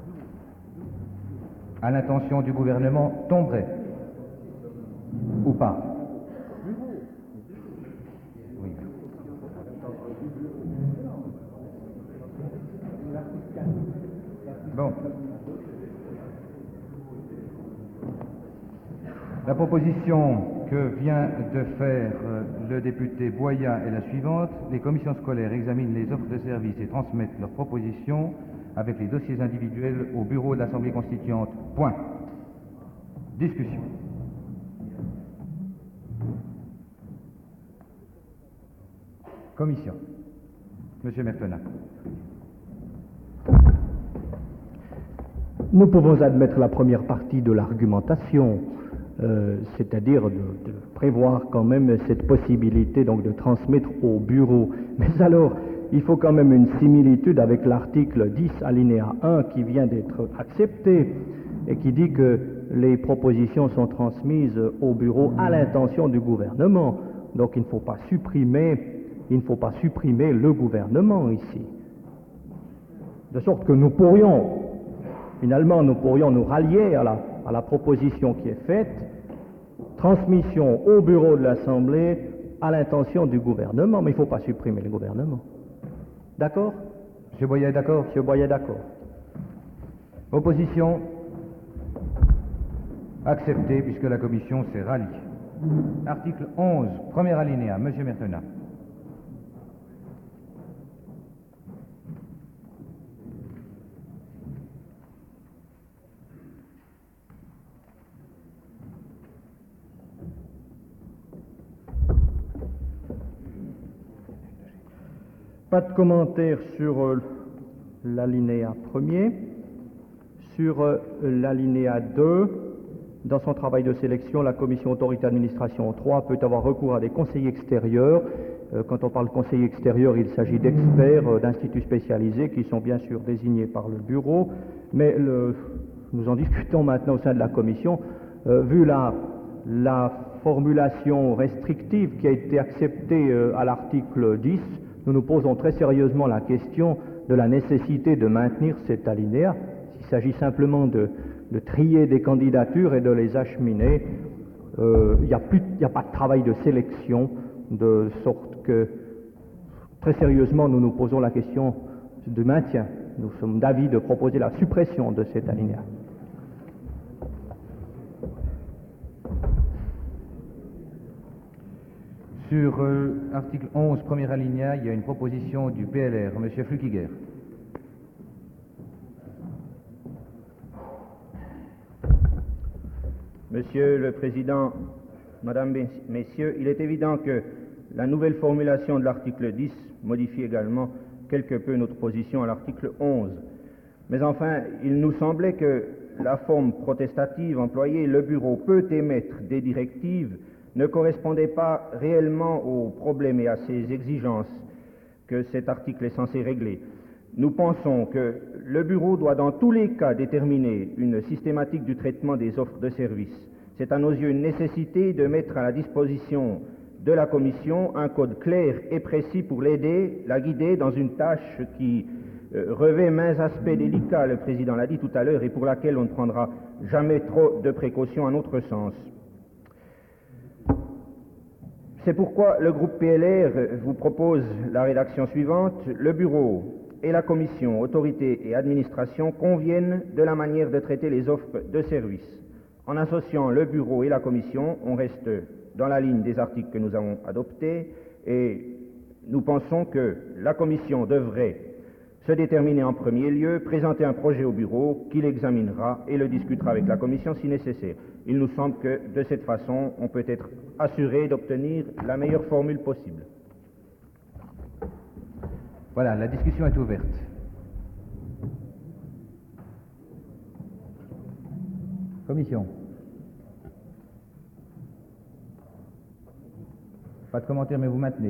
À l'intention du gouvernement tomberait, ou pas? Oui. Bon. La proposition que vient de faire euh, le député Boya est la suivante. Les commissions scolaires examinent les offres de services et transmettent leurs propositions avec les dossiers individuels au bureau de l'Assemblée constituante. Point. Discussion. Commission. Monsieur Mertena. Nous pouvons admettre la première partie de l'argumentation, euh, c'est-à-dire de, de prévoir quand même cette possibilité donc de transmettre au bureau. Mais alors, il faut quand même une similitude avec l'article dix, alinéa un, qui vient d'être accepté et qui dit que les propositions sont transmises au bureau à l'intention du gouvernement. Donc il ne faut pas supprimer, il ne faut pas supprimer le gouvernement ici. De sorte que nous pourrions, finalement, nous pourrions nous rallier à la, à la proposition qui est faite, transmission au bureau de l'Assemblée à l'intention du gouvernement, mais il ne faut pas supprimer le gouvernement. D'accord? Monsieur Boyer, d'accord? Monsieur Boyer, d'accord. Opposition? Accepté, puisque la commission s'est ralliée. Article onze, premier alinéa, Monsieur Mertena. Pas de commentaires sur euh, l'alinéa premier. Sur euh, l'alinéa deux, dans son travail de sélection, la commission autorité administration trois peut avoir recours à des conseillers extérieurs. Euh, quand on parle conseillers extérieurs, il s'agit d'experts euh, d'instituts spécialisés qui sont bien sûr désignés par le bureau, mais le, nous en discutons maintenant au sein de la commission. Euh, vu la, la formulation restrictive qui a été acceptée euh, à l'article dix, nous nous posons très sérieusement la question de la nécessité de maintenir cet alinéa. S'il s'agit simplement de, de trier des candidatures et de les acheminer, euh, il n'y a, a pas de travail de sélection, de sorte que très sérieusement nous nous posons la question du maintien. Nous sommes d'avis de proposer la suppression de cet alinéa. Sur euh, article onze, premier alinéa, il y a une proposition du P L R. Monsieur Flukiger. Monsieur le Président, Madame, Messieurs, il est évident que la nouvelle formulation de l'article dix modifie également quelque peu notre position à l'article onze. Mais enfin, il nous semblait que la forme protestative employée, le Bureau peut émettre des directives, ne correspondait pas réellement aux problèmes et à ces exigences que cet article est censé régler. Nous pensons que le Bureau doit dans tous les cas déterminer une systématique du traitement des offres de services. C'est à nos yeux une nécessité de mettre à la disposition de la Commission un code clair et précis pour l'aider, la guider dans une tâche qui euh, revêt maints aspects délicats, le Président l'a dit tout à l'heure, et pour laquelle on ne prendra jamais trop de précautions à notre sens. C'est pourquoi le groupe P L R vous propose la rédaction suivante. Le Bureau et la Commission, autorité et administration conviennent de la manière de traiter les offres de services. En associant le Bureau et la Commission, on reste dans la ligne des articles que nous avons adoptés et nous pensons que la Commission devrait se déterminer en premier lieu, présenter un projet au Bureau qui l'examinera et le discutera avec la Commission si nécessaire. Il nous semble que de cette façon, on peut être assuré d'obtenir la meilleure formule possible. Voilà, la discussion est ouverte. Commission. Pas de commentaire, mais vous maintenez.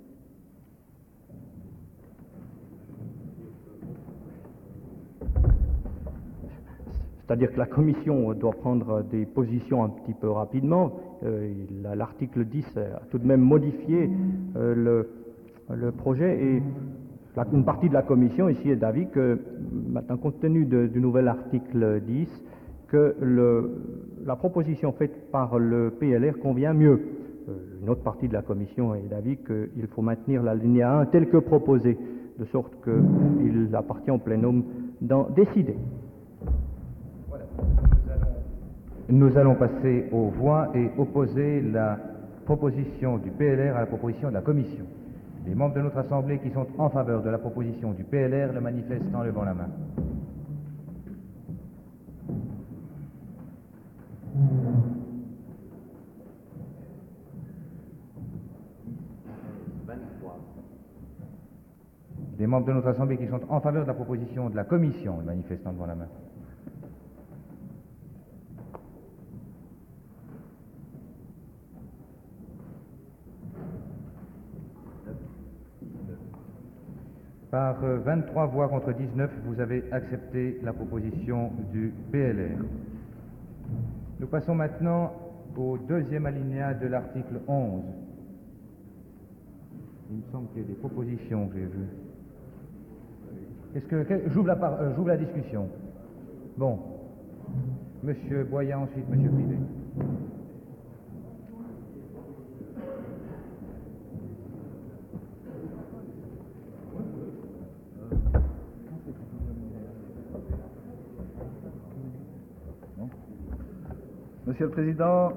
C'est-à-dire que la Commission doit prendre des positions un petit peu rapidement. Euh, L'article dix a tout de même modifié euh, le, le projet et la, une partie de la Commission ici est d'avis que, maintenant, compte tenu de, du nouvel article dix, que le, la proposition faite par le P L R convient mieux. Euh, une autre partie de la Commission est d'avis qu'il faut maintenir l'alinéa un tel que proposé, de sorte qu'il appartient au plénum d'en décider. Nous allons passer aux voix et opposer la proposition du P L R à la proposition de la Commission. Les membres de notre Assemblée qui sont en faveur de la proposition du P L R le manifestent en levant la main. Les membres de notre Assemblée qui sont en faveur de la proposition de la Commission le manifestent en levant la main. Par vingt-trois voix contre dix-neuf, vous avez accepté la proposition du P L R. Nous passons maintenant au deuxième alinéa de l'article onze. Il me semble qu'il y a des propositions que j'ai vues. Est-ce que, que j'ouvre la, euh, j'ouvre la discussion. Bon. Monsieur Boyan, ensuite Monsieur Privé. Monsieur le Président,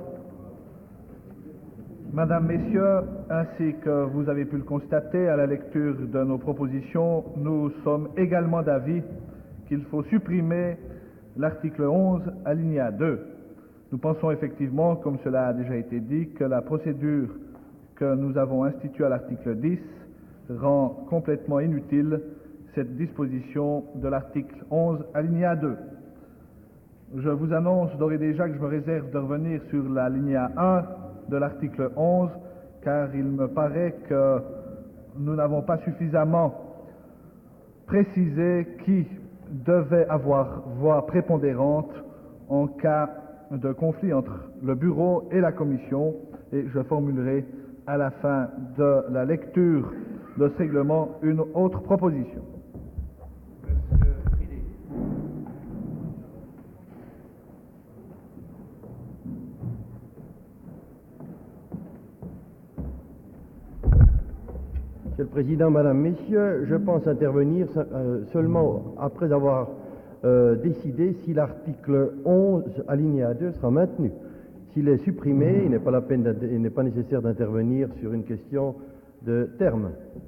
Madame, Messieurs, ainsi que vous avez pu le constater à la lecture de nos propositions, nous sommes également d'avis qu'il faut supprimer l'article onze, alinéa deux. Nous pensons effectivement, comme cela a déjà été dit, que la procédure que nous avons instituée à l'article dix rend complètement inutile cette disposition de l'article onze, alinéa deux. Je vous annonce d'ores et déjà que je me réserve de revenir sur l'alinéa un de l'article onze, car il me paraît que nous n'avons pas suffisamment précisé qui devait avoir voix prépondérante en cas de conflit entre le bureau et la commission, et je formulerai à la fin de la lecture de ce règlement une autre proposition. Monsieur le Président, Madame, Messieurs, je pense intervenir euh, seulement après avoir euh, décidé si l'article onze, alinéa deux, sera maintenu. S'il est supprimé, il n'est pas la peine, il n'est pas nécessaire d'intervenir sur une question de terme.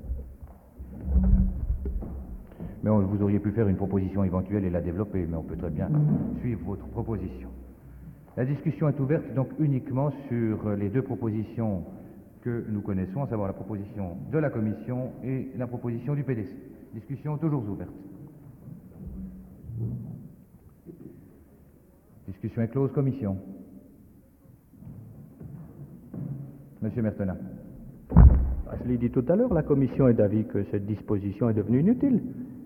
Mais on, vous auriez pu faire une proposition éventuelle et la développer, mais on peut très bien suivre votre proposition. La discussion est ouverte donc uniquement sur les deux propositions que nous connaissons, à savoir la proposition de la Commission et la proposition du P D C. Discussion toujours ouverte. Discussion est close. Commission. Monsieur Mertena. Je l'ai dit tout à l'heure, la Commission est d'avis que cette disposition est devenue inutile.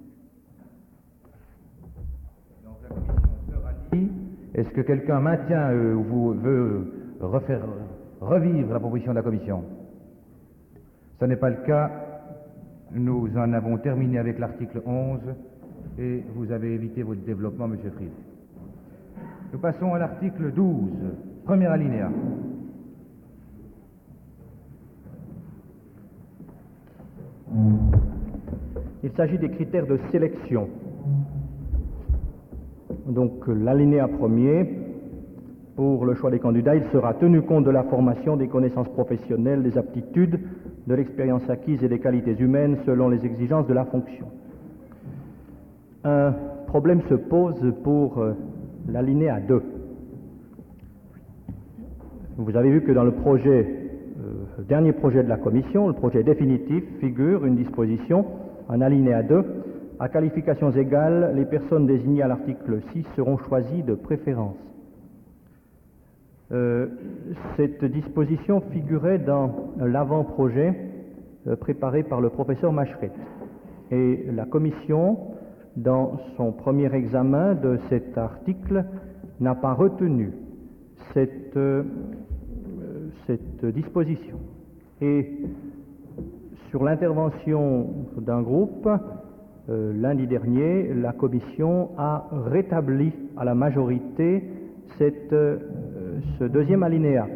Donc la Commission sera dit. Est-ce que quelqu'un maintient euh, ou vous veut refaire revivre la proposition de la Commission? Ce n'est pas le cas. Nous en avons terminé avec l'article onze et vous avez évité votre développement, Monsieur Fried. Nous passons à l'article douze, premier alinéa. Il s'agit des critères de sélection. Donc l'alinéa premier, pour le choix des candidats, il sera tenu compte de la formation, des connaissances professionnelles, des aptitudes, de l'expérience acquise et des qualités humaines selon les exigences de la fonction. Un problème se pose pour euh, l'alinéa deux. Vous avez vu que dans le projet, euh, le dernier projet de la Commission, le projet définitif, figure une disposition, un alinéa deux, à qualifications égales, les personnes désignées à l'article six seront choisies de préférence. Euh, cette disposition figurait dans l'avant-projet euh, préparé par le professeur Macheret. Et la Commission, dans son premier examen de cet article, n'a pas retenu cette, euh, cette disposition. Et sur l'intervention d'un groupe, euh, lundi dernier, la Commission a rétabli à la majorité cette, euh, ce deuxième alinéa.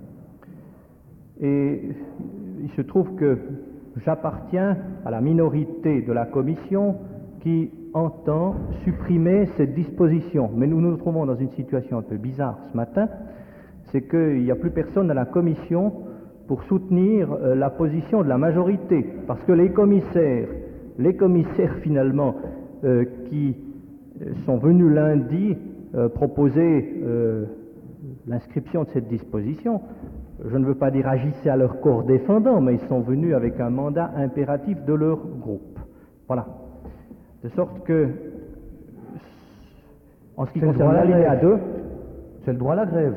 Et il se trouve que j'appartiens à la minorité de la Commission qui entend supprimer cette disposition. Mais nous nous trouvons dans une situation un peu bizarre ce matin, c'est qu'il n'y a plus personne à la Commission pour soutenir euh, la position de la majorité, parce que les commissaires, les commissaires finalement, euh, qui sont venus lundi euh, proposer euh, l'inscription de cette disposition, je ne veux pas dire agissaient à leur corps défendant, mais ils sont venus avec un mandat impératif de leur groupe. Voilà. De sorte que, en ce qui concerne l'alinéa deux, c'est le droit à la grève.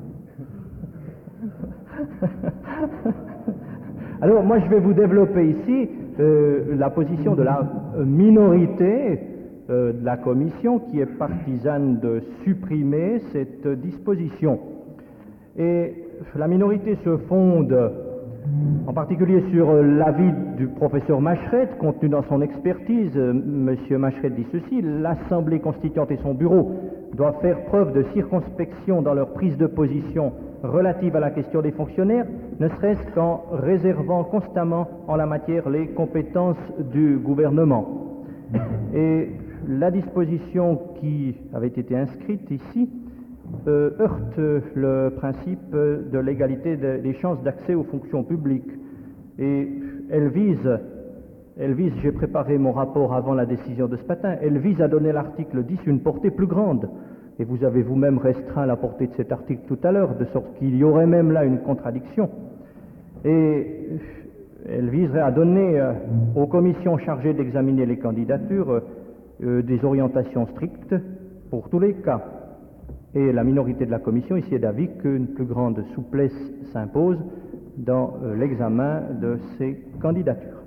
Alors, moi, je vais vous développer ici euh, la position de la minorité euh, de la Commission qui est partisane de supprimer cette disposition. Et la minorité se fonde en particulier sur l'avis du professeur Macheret, contenu dans son expertise. Monsieur Macheret dit ceci: l'Assemblée constituante et son bureau doivent faire preuve de circonspection dans leur prise de position relative à la question des fonctionnaires, ne serait-ce qu'en réservant constamment en la matière les compétences du gouvernement. Et la disposition qui avait été inscrite ici Euh, heurte le principe de l'égalité de, des chances d'accès aux fonctions publiques. Et elle vise, elle vise, j'ai préparé mon rapport avant la décision de ce matin, elle vise à donner l'article dix une portée plus grande. Et vous avez vous-même restreint la portée de cet article tout à l'heure, de sorte qu'il y aurait même là une contradiction. Et Elle viserait à donner euh, aux commissions chargées d'examiner les candidatures euh, des orientations strictes pour tous les cas. Et la minorité de la commission ici est d'avis qu'une plus grande souplesse s'impose dans euh, l'examen de ces candidatures.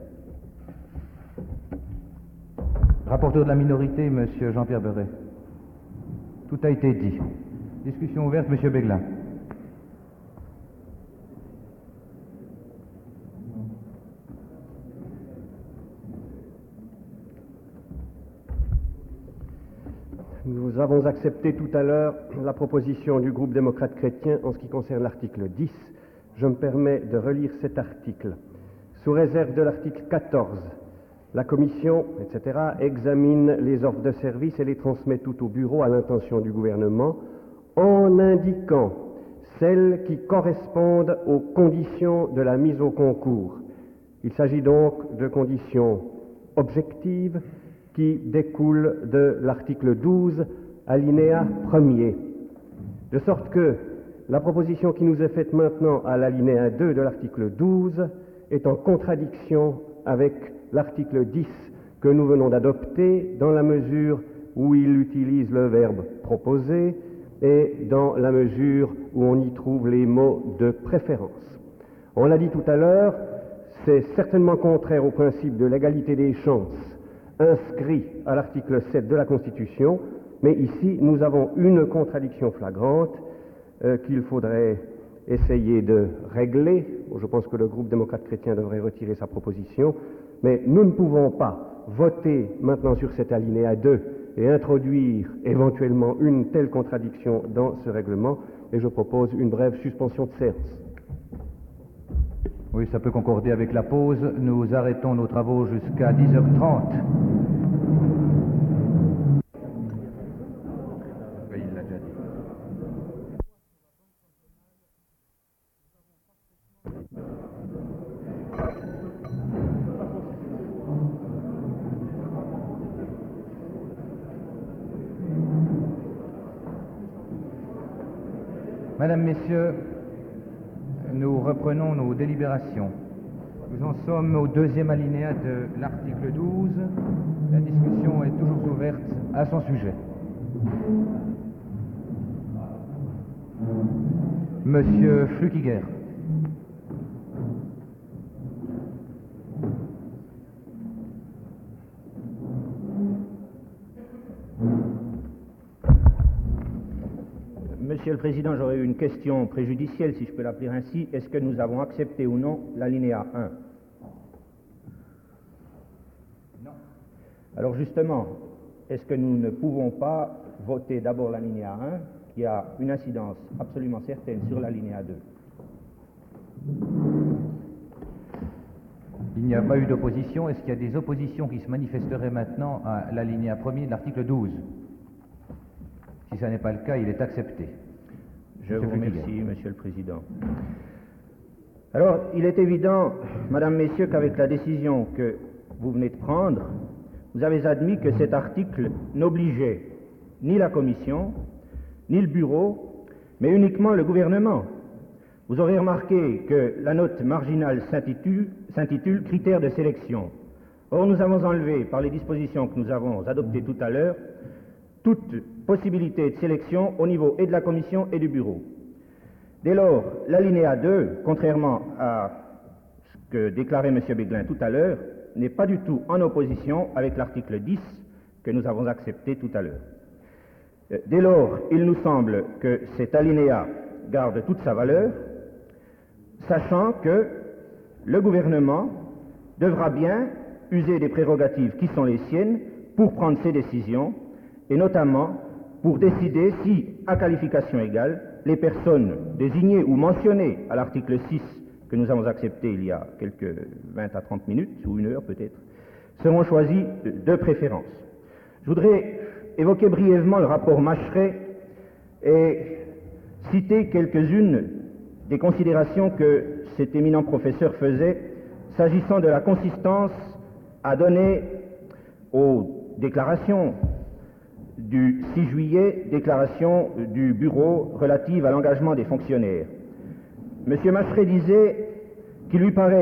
Rapporteur de la minorité, M. Jean-Pierre Beuret. Tout a été dit. Discussion ouverte, M. Béglin. Nous avons accepté tout à l'heure la proposition du groupe démocrate-chrétien en ce qui concerne l'article dix. Je me permets de relire cet article. Sous réserve de l'article quatorze, la commission, et cetera, examine les offres de service et les transmet tout au bureau à l'intention du gouvernement en indiquant celles qui correspondent aux conditions de la mise au concours. Il s'agit donc de conditions objectives qui découlent de l'article douze, alinéa premier. De sorte que la proposition qui nous est faite maintenant à l'alinéa deux de l'article douze est en contradiction avec l'article dix que nous venons d'adopter dans la mesure où il utilise le verbe proposer et dans la mesure où on y trouve les mots de préférence. On l'a dit tout à l'heure, c'est certainement contraire au principe de l'égalité des chances inscrit à l'article sept de la Constitution, mais ici nous avons une contradiction flagrante euh, qu'il faudrait essayer de régler. Je pense que le groupe démocrate-chrétien devrait retirer sa proposition, mais nous ne pouvons pas voter maintenant sur cet alinéa deux et introduire éventuellement une telle contradiction dans ce règlement, et je propose une brève suspension de séance. Oui, ça peut concorder avec la pause. Nous arrêtons nos travaux jusqu'à dix heures trente. Oui, il l'a déjà dit. Mesdames, Messieurs, nous reprenons nos délibérations. Nous en sommes au deuxième alinéa de l'article douze. La discussion est toujours ouverte à son sujet. Monsieur Flukiger. Monsieur le Président, j'aurais une question préjudicielle, si je peux l'appeler ainsi. Est-ce que nous avons accepté ou non l'alinéa un? Non. Alors justement, est-ce que nous ne pouvons pas voter d'abord l'alinéa un, qui a une incidence absolument certaine sur l'alinéa deux? Il n'y a pas eu d'opposition. Est-ce qu'il y a des oppositions qui se manifesteraient maintenant à l'alinéa premier de l'article douze? Si ce n'est pas le cas, il est accepté. Je vous remercie, Monsieur le Président. Alors, il est évident, Madame, Messieurs, qu'avec la décision que vous venez de prendre, vous avez admis que cet article n'obligeait ni la Commission, ni le Bureau, mais uniquement le gouvernement. Vous aurez remarqué que la note marginale s'intitule, s'intitule « Critères de sélection ». Or, nous avons enlevé, par les dispositions que nous avons adoptées tout à l'heure, toute possibilité de sélection au niveau et de la Commission et du Bureau. Dès lors, l'alinéa deux, contrairement à ce que déclarait M. Béglin tout à l'heure, n'est pas du tout en opposition avec l'article dix que nous avons accepté tout à l'heure. Dès lors, il nous semble que cet alinéa garde toute sa valeur, sachant que le gouvernement devra bien user des prérogatives qui sont les siennes pour prendre ses décisions, et notamment pour décider si, à qualification égale, les personnes désignées ou mentionnées à l'article six, que nous avons accepté il y a quelques vingt à trente minutes, ou une heure peut-être, seront choisies de préférence. Je voudrais évoquer brièvement le rapport Macheret et citer quelques-unes des considérations que cet éminent professeur faisait s'agissant de la consistance à donner aux déclarations du six juillet, déclaration du Bureau relative à l'engagement des fonctionnaires. M. Macheret disait qu'il lui paraît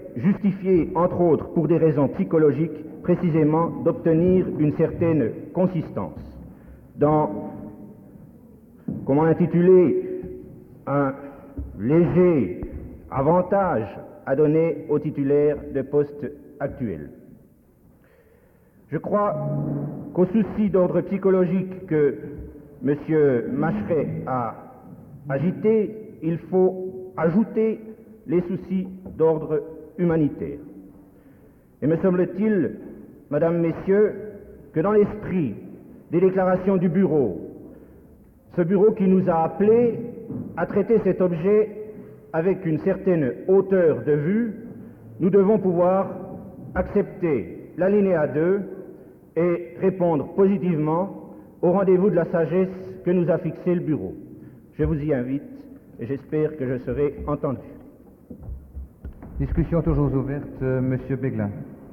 justifié, entre autres, pour des raisons psychologiques, précisément d'obtenir une certaine consistance dans, comment intituler, un léger avantage à donner aux titulaires de postes actuels. Je crois qu'au souci d'ordre psychologique que M. Macheret a agité, il faut ajouter les soucis d'ordre humanitaire. Et me semble-t-il, Madame, Messieurs, que dans l'esprit des déclarations du Bureau, ce Bureau qui nous a appelés à traiter cet objet avec une certaine hauteur de vue, nous devons pouvoir accepter l'alinéa deux et répondre positivement au rendez-vous de la sagesse que nous a fixé le Bureau. Je vous y invite et j'espère que je serai entendu. Discussion toujours ouverte. Euh, Monsieur Béglin.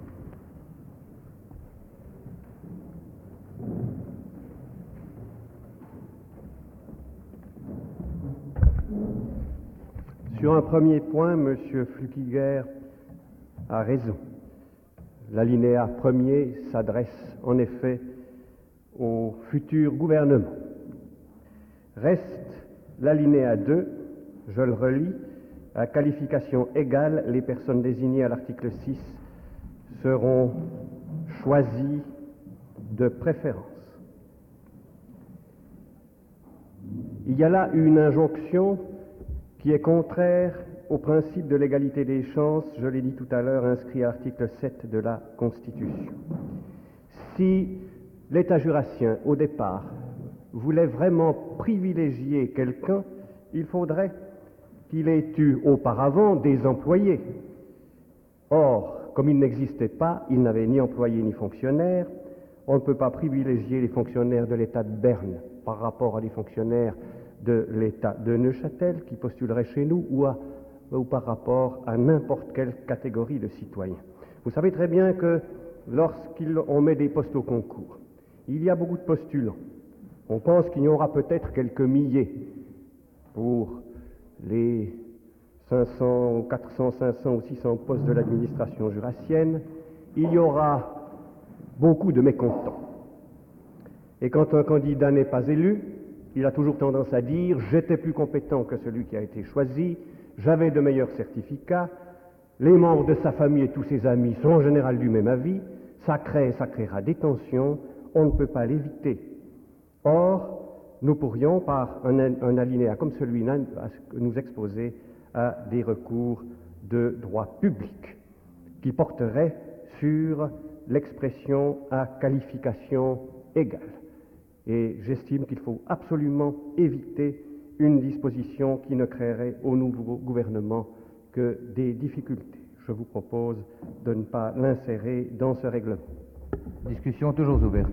Sur un premier point, M. Flukiger a raison. L'alinéa premier s'adresse en effet au futur gouvernement. Reste l'alinéa deux, je le relis, à qualification égale, les personnes désignées à l'article six seront choisies de préférence. Il y a là une injonction qui est contraire au principe de l'égalité des chances, je l'ai dit tout à l'heure, inscrit à l'article sept de la Constitution. Si l'État jurassien, au départ, voulait vraiment privilégier quelqu'un, il faudrait qu'il ait eu auparavant des employés. Or, comme il n'existait pas, il n'avait ni employés ni fonctionnaires, on ne peut pas privilégier les fonctionnaires de l'État de Berne par rapport à des fonctionnaires de l'État de Neuchâtel qui postuleraient chez nous ou, à, ou par rapport à n'importe quelle catégorie de citoyens. Vous savez très bien que lorsqu'on met des postes au concours, il y a beaucoup de postulants. On pense qu'il y aura peut-être quelques milliers pour les cinq cents, quatre cents, cinq cents ou six cents postes de l'administration jurassienne. Il y aura beaucoup de mécontents. Et quand un candidat n'est pas élu, il a toujours tendance à dire « j'étais plus compétent que celui qui a été choisi, j'avais de meilleurs certificats, les membres de sa famille et tous ses amis sont en général du même avis, ça crée, ça créera des tensions, on ne peut pas l'éviter. » Or, nous pourrions, par un, un alinéa comme celui-là, nous exposer à des recours de droit public qui porteraient sur l'expression à qualification égale. Et j'estime qu'il faut absolument éviter une disposition qui ne créerait au nouveau gouvernement que des difficultés. Je vous propose de ne pas l'insérer dans ce règlement. Discussion toujours ouverte.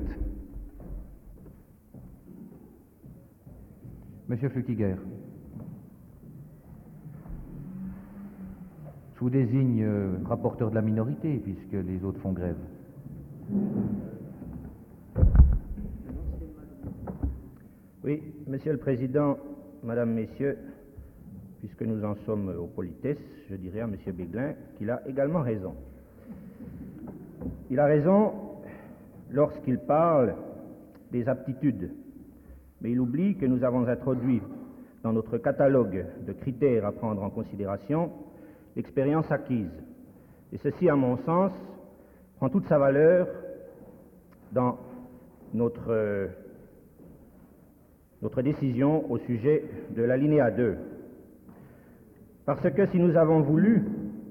Monsieur Flukiger. Je vous désigne euh, rapporteur de la minorité, puisque les autres font grève. Oui, Monsieur le Président, Madame, Messieurs, puisque nous en sommes aux politesses, je dirais à Monsieur Béglin qu'il a également raison. Il a raison lorsqu'il parle des aptitudes, mais il oublie que nous avons introduit dans notre catalogue de critères à prendre en considération l'expérience acquise. Et ceci, à mon sens, prend toute sa valeur dans notre, euh, notre décision au sujet de l'alinéa deux. Parce que si nous avons voulu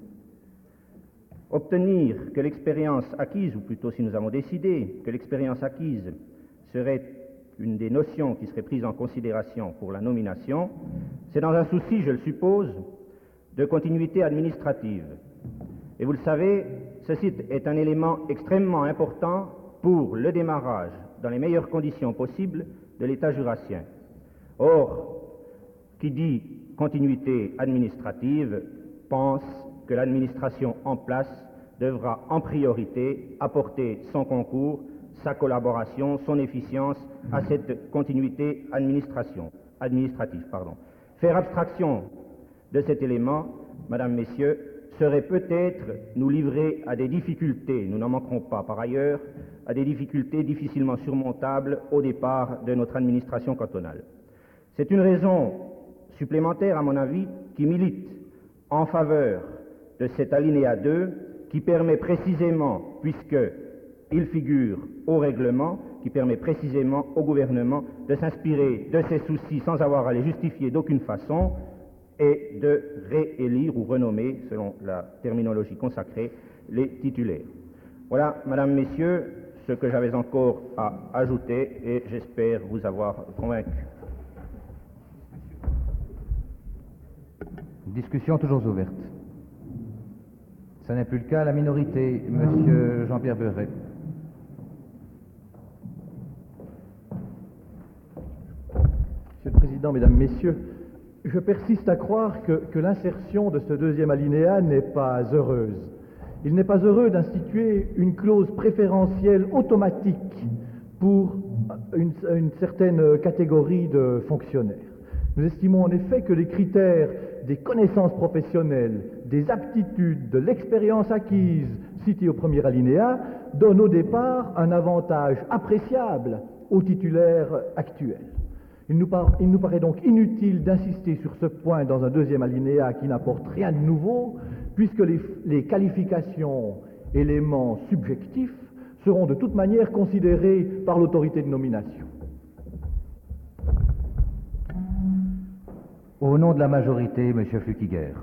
obtenir que l'expérience acquise, ou plutôt si nous avons décidé que l'expérience acquise serait une des notions qui serait prise en considération pour la nomination, c'est dans un souci, je le suppose, de continuité administrative. Et vous le savez, ceci est un élément extrêmement important pour le démarrage, dans les meilleures conditions possibles, de l'État jurassien. Or, qui dit continuité administrative pense que l'administration en place devra en priorité apporter son concours, sa collaboration, son efficience à cette continuité administration, administrative. Pardon. Faire abstraction de cet élément, Madame, Messieurs, serait peut-être nous livrer à des difficultés, nous n'en manquerons pas par ailleurs, à des difficultés difficilement surmontables au départ de notre administration cantonale. C'est une raison supplémentaire, à mon avis, qui milite en faveur de cet alinéa deux qui permet précisément, puisqu'il figure au règlement, qui permet précisément au gouvernement de s'inspirer de ses soucis sans avoir à les justifier d'aucune façon et de réélire ou renommer, selon la terminologie consacrée, les titulaires. Voilà, Madame, Messieurs, ce que j'avais encore à ajouter et j'espère vous avoir convaincu. Discussion toujours ouverte. Ce n'est plus le cas. La minorité, Monsieur Jean-Pierre Beuret. Monsieur le Président, Mesdames, Messieurs, je persiste à croire que, que l'insertion de ce deuxième alinéa n'est pas heureuse. Il n'est pas heureux d'instituer une clause préférentielle automatique pour une, une certaine catégorie de fonctionnaires. Nous estimons en effet que les critères des connaissances professionnelles, des aptitudes, de l'expérience acquise cités au premier alinéa donnent au départ un avantage appréciable aux titulaires actuels. Il nous, par, il nous paraît donc inutile d'insister sur ce point dans un deuxième alinéa qui n'apporte rien de nouveau, puisque les, les qualifications, éléments subjectifs, seront de toute manière considérés par l'autorité de nomination. Au nom de la majorité, M. Flukiger.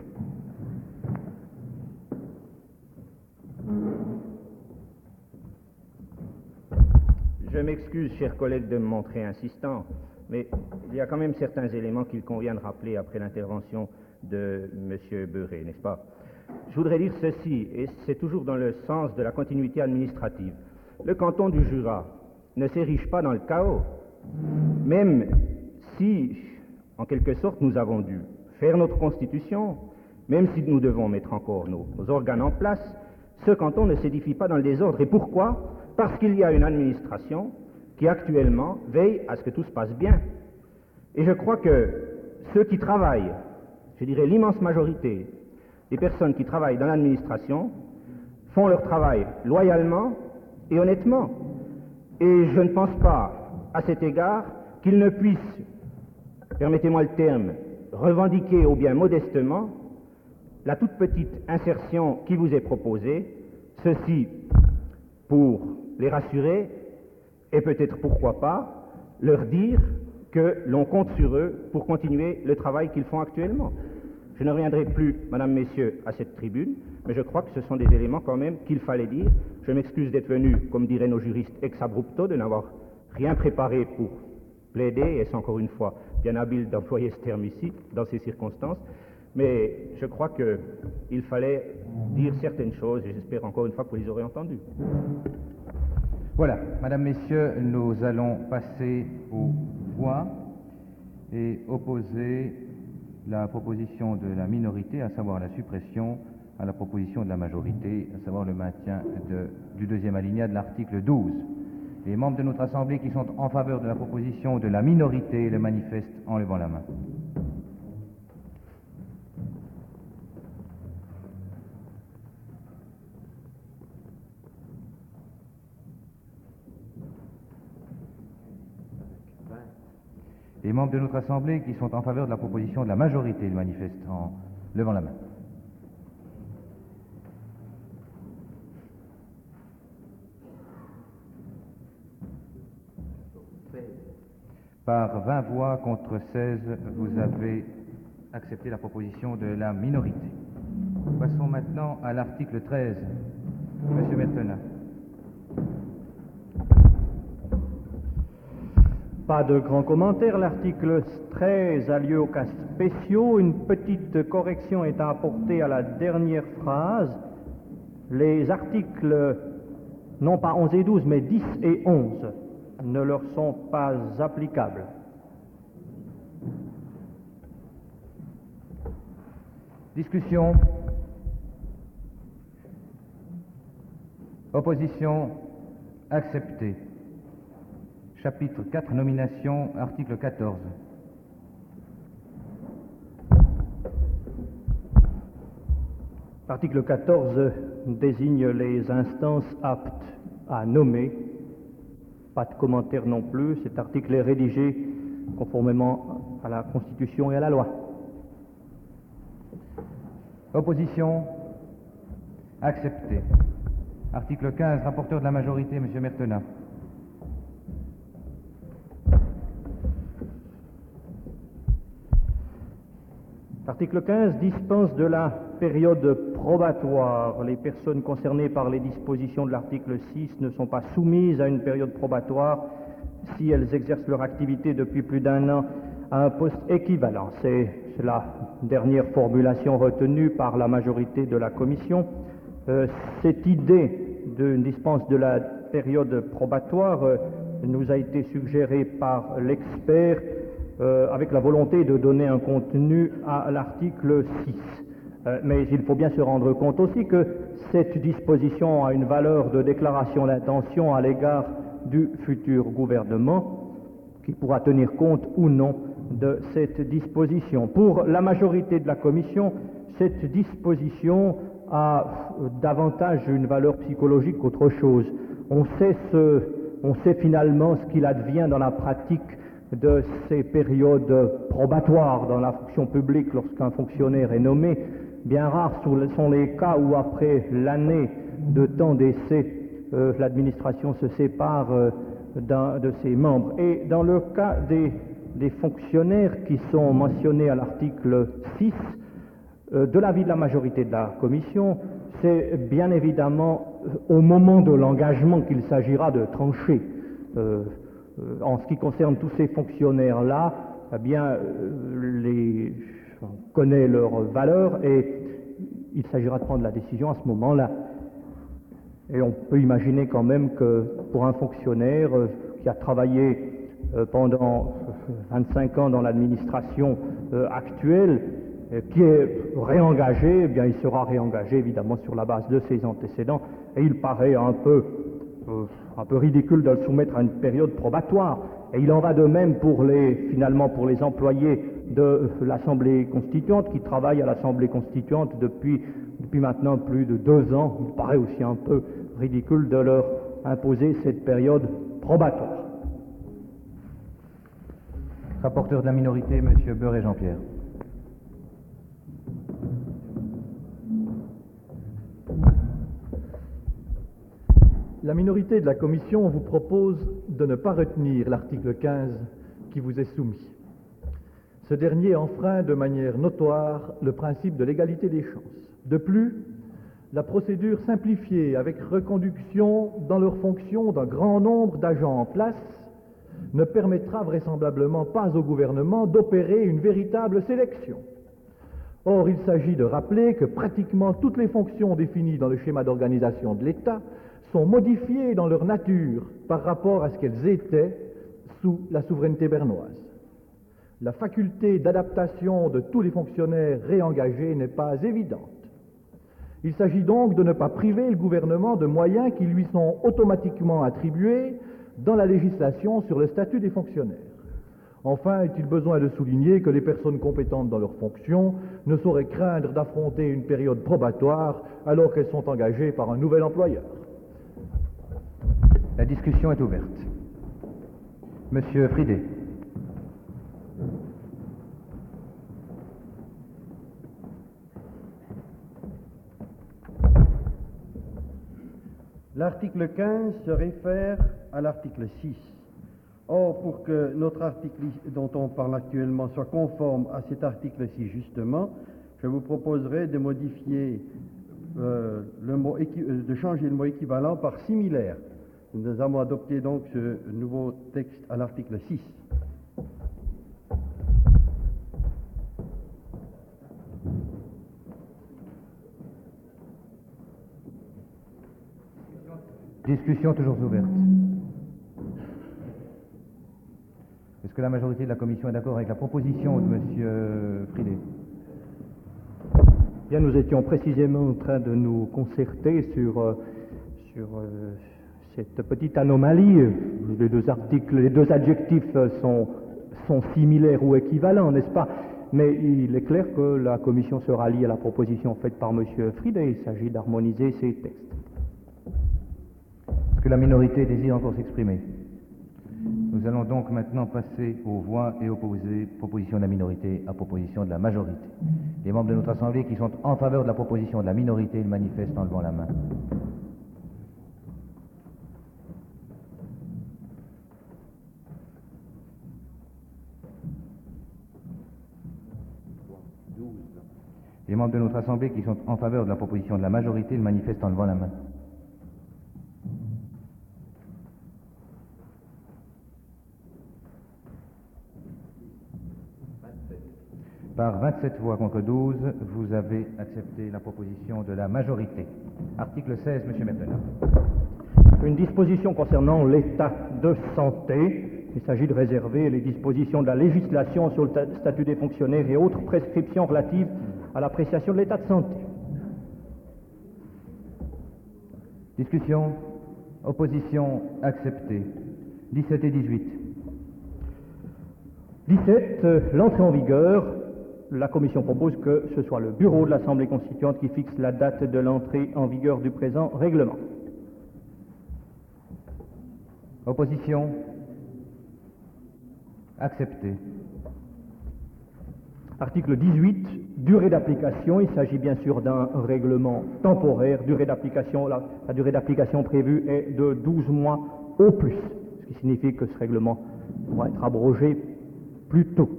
Je m'excuse, chers collègues, de me montrer insistant, mais il y a quand même certains éléments qu'il convient de rappeler après l'intervention de M. Beuret, n'est-ce pas? Je voudrais dire ceci, et c'est toujours dans le sens de la continuité administrative. Le canton du Jura ne s'érige pas dans le chaos, même si, en quelque sorte, nous avons dû faire notre constitution, même si nous devons mettre encore nos, nos organes en place, ce canton ne s'édifie pas dans le désordre. Et pourquoi? Parce qu'il y a une administration qui actuellement veille à ce que tout se passe bien. Et je crois que ceux qui travaillent, je dirais l'immense majorité des personnes qui travaillent dans l'administration, font leur travail loyalement et honnêtement. Et je ne pense pas, à cet égard, qu'ils ne puissent, permettez-moi le terme, revendiquer ou bien modestement la toute petite insertion qui vous est proposée, ceci pour les rassurer et peut-être pourquoi pas leur dire que l'on compte sur eux pour continuer le travail qu'ils font actuellement. Je ne reviendrai plus, Madame, Messieurs, à cette tribune, mais je crois que ce sont des éléments quand même qu'il fallait dire. Je m'excuse d'être venu, comme diraient nos juristes, ex abrupto, de n'avoir rien préparé pour plaider, et c'est encore une fois bien habile d'employer ce terme ici, dans ces circonstances, mais je crois qu'il fallait dire certaines choses, et j'espère encore une fois que vous les aurez entendues. Voilà, Madame, Messieurs, nous allons passer aux voix et opposer la proposition de la minorité, à savoir la suppression, à la proposition de la majorité, à savoir le maintien de, du deuxième alinéa de l'article douze. Les membres de notre Assemblée qui sont en faveur de la proposition de la minorité le manifestent en levant la main. Les membres de notre Assemblée qui sont en faveur de la proposition de la majorité le manifestent en levant la main. Par vingt voix contre seize, vous avez accepté la proposition de la minorité. Passons maintenant à l'article treize. Monsieur Mertena. Pas de grands commentaires. L'article treize a lieu aux cas spéciaux. Une petite correction est à apporter à la dernière phrase. Les articles, non pas onze et douze, mais dix et onze, ne leur sont pas applicables. Discussion. Opposition. Accepté. Chapitre quatre, nomination, article quatorze. L'article quatorze désigne les instances aptes à nommer. Pas de commentaire non plus. Cet article est rédigé conformément à la Constitution et à la loi. Opposition? Accepté. Article quinze, rapporteur de la majorité, M. Mertena. L'article quinze dispense de la période probatoire. Les personnes concernées par les dispositions de l'article six ne sont pas soumises à une période probatoire si elles exercent leur activité depuis plus d'un an à un poste équivalent. C'est la dernière formulation retenue par la majorité de la Commission. Euh, cette idée d'une dispense de la période probatoire euh, nous a été suggérée par l'expert euh, avec la volonté de donner un contenu à l'article six. Euh, mais il faut bien se rendre compte aussi que cette disposition a une valeur de déclaration d'intention à l'égard du futur gouvernement qui pourra tenir compte ou non de cette disposition. Pour la majorité de la Commission, cette disposition a davantage une valeur psychologique qu'autre chose. On sait, ce, on sait finalement ce qu'il advient dans la pratique de ces périodes probatoires dans la fonction publique lorsqu'un fonctionnaire est nommé. Bien rares sont les cas où, après l'année de temps d'essai, euh, l'administration se sépare euh, d'un de ses membres. Et dans le cas des, des fonctionnaires qui sont mentionnés à l'article six, euh, de l'avis de la majorité de la Commission, c'est bien évidemment euh, au moment de l'engagement qu'il s'agira de trancher. Euh, euh, en ce qui concerne tous ces fonctionnaires-là, eh bien, euh, les... on connaît leur valeur et il s'agira de prendre la décision à ce moment-là. Et on peut imaginer quand même que pour un fonctionnaire euh, qui a travaillé euh, pendant vingt-cinq ans dans l'administration euh, actuelle, euh, qui est réengagé, eh bien il sera réengagé évidemment sur la base de ses antécédents, et il paraît un peu, euh, un peu ridicule de le soumettre à une période probatoire. Et il en va de même pour les, finalement pour les employés de l'Assemblée constituante qui travaillent à l'Assemblée constituante depuis, depuis maintenant plus de deux ans. Il paraît aussi un peu ridicule de leur imposer cette période probatoire. Rapporteur de la minorité, M. Beurre et Jean-Pierre. La minorité de la Commission vous propose de ne pas retenir l'article quinze qui vous est soumis. Ce dernier enfreint de manière notoire le principe de l'égalité des chances. De plus, la procédure simplifiée avec reconduction dans leurs fonctions d'un grand nombre d'agents en place ne permettra vraisemblablement pas au gouvernement d'opérer une véritable sélection. Or, il s'agit de rappeler que pratiquement toutes les fonctions définies dans le schéma d'organisation de l'État sont modifiées dans leur nature par rapport à ce qu'elles étaient sous la souveraineté bernoise. La faculté d'adaptation de tous les fonctionnaires réengagés n'est pas évidente. Il s'agit donc de ne pas priver le gouvernement de moyens qui lui sont automatiquement attribués dans la législation sur le statut des fonctionnaires. Enfin, est-il besoin de souligner que les personnes compétentes dans leurs fonctions ne sauraient craindre d'affronter une période probatoire alors qu'elles sont engagées par un nouvel employeur. La discussion est ouverte. Monsieur Fridet. L'article quinze se réfère à l'article six. Or, pour que notre article dont on parle actuellement soit conforme à cet article-ci justement, je vous proposerai de modifier euh, le mot équi- de changer le mot équivalent par similaire. Nous avons adopté donc ce nouveau texte à l'article six. Discussion toujours ouverte. Est-ce que la majorité de la Commission est d'accord avec la proposition de M. Fridet? Bien, nous étions précisément en train de nous concerter sur, euh, sur euh, cette petite anomalie. Les deux articles, les deux adjectifs sont, sont similaires ou équivalents, n'est-ce pas? Mais il est clair que la Commission se rallie à la proposition faite par M. Fridet. Il s'agit d'harmoniser ces textes. Est-ce que la minorité désire encore s'exprimer? Nous allons donc maintenant passer aux voix et opposer proposition de la minorité à proposition de la majorité. Les membres de notre Assemblée qui sont en faveur de la proposition de la minorité, ils manifestent en levant la main. Les membres de notre Assemblée qui sont en faveur de la proposition de la majorité, ils manifestent en levant la main. Par vingt-sept voix contre douze, vous avez accepté la proposition de la majorité. Article seize, M. Mertena. Une disposition concernant l'état de santé. Il s'agit de réserver les dispositions de la législation sur le statut des fonctionnaires et autres prescriptions relatives à l'appréciation de l'état de santé. Discussion. Opposition acceptée. dix-sept et dix-huit. dix-sept. Euh, l'entrée en vigueur. La Commission propose que ce soit le bureau de l'Assemblée constituante qui fixe la date de l'entrée en vigueur du présent règlement. Opposition acceptée. Article dix-huit, durée d'application. Il s'agit bien sûr d'un règlement temporaire. Durée d'application, la, la durée d'application prévue est de douze mois au plus, ce qui signifie que ce règlement pourra être abrogé plus tôt.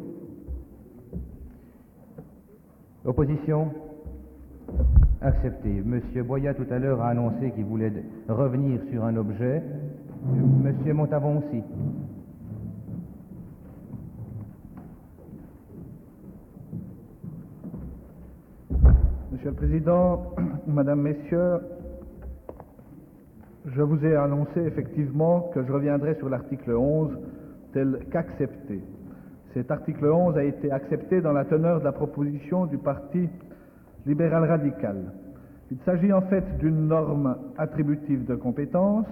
Opposition acceptée. Monsieur Boya tout à l'heure a annoncé qu'il voulait revenir sur un objet. Monsieur Montavon aussi. Monsieur le Président, Madame, Messieurs, je vous ai annoncé effectivement que je reviendrai sur l'article onze tel qu'accepté. Cet article onze a été accepté dans la teneur de la proposition du Parti libéral radical. Il s'agit en fait d'une norme attributive de compétences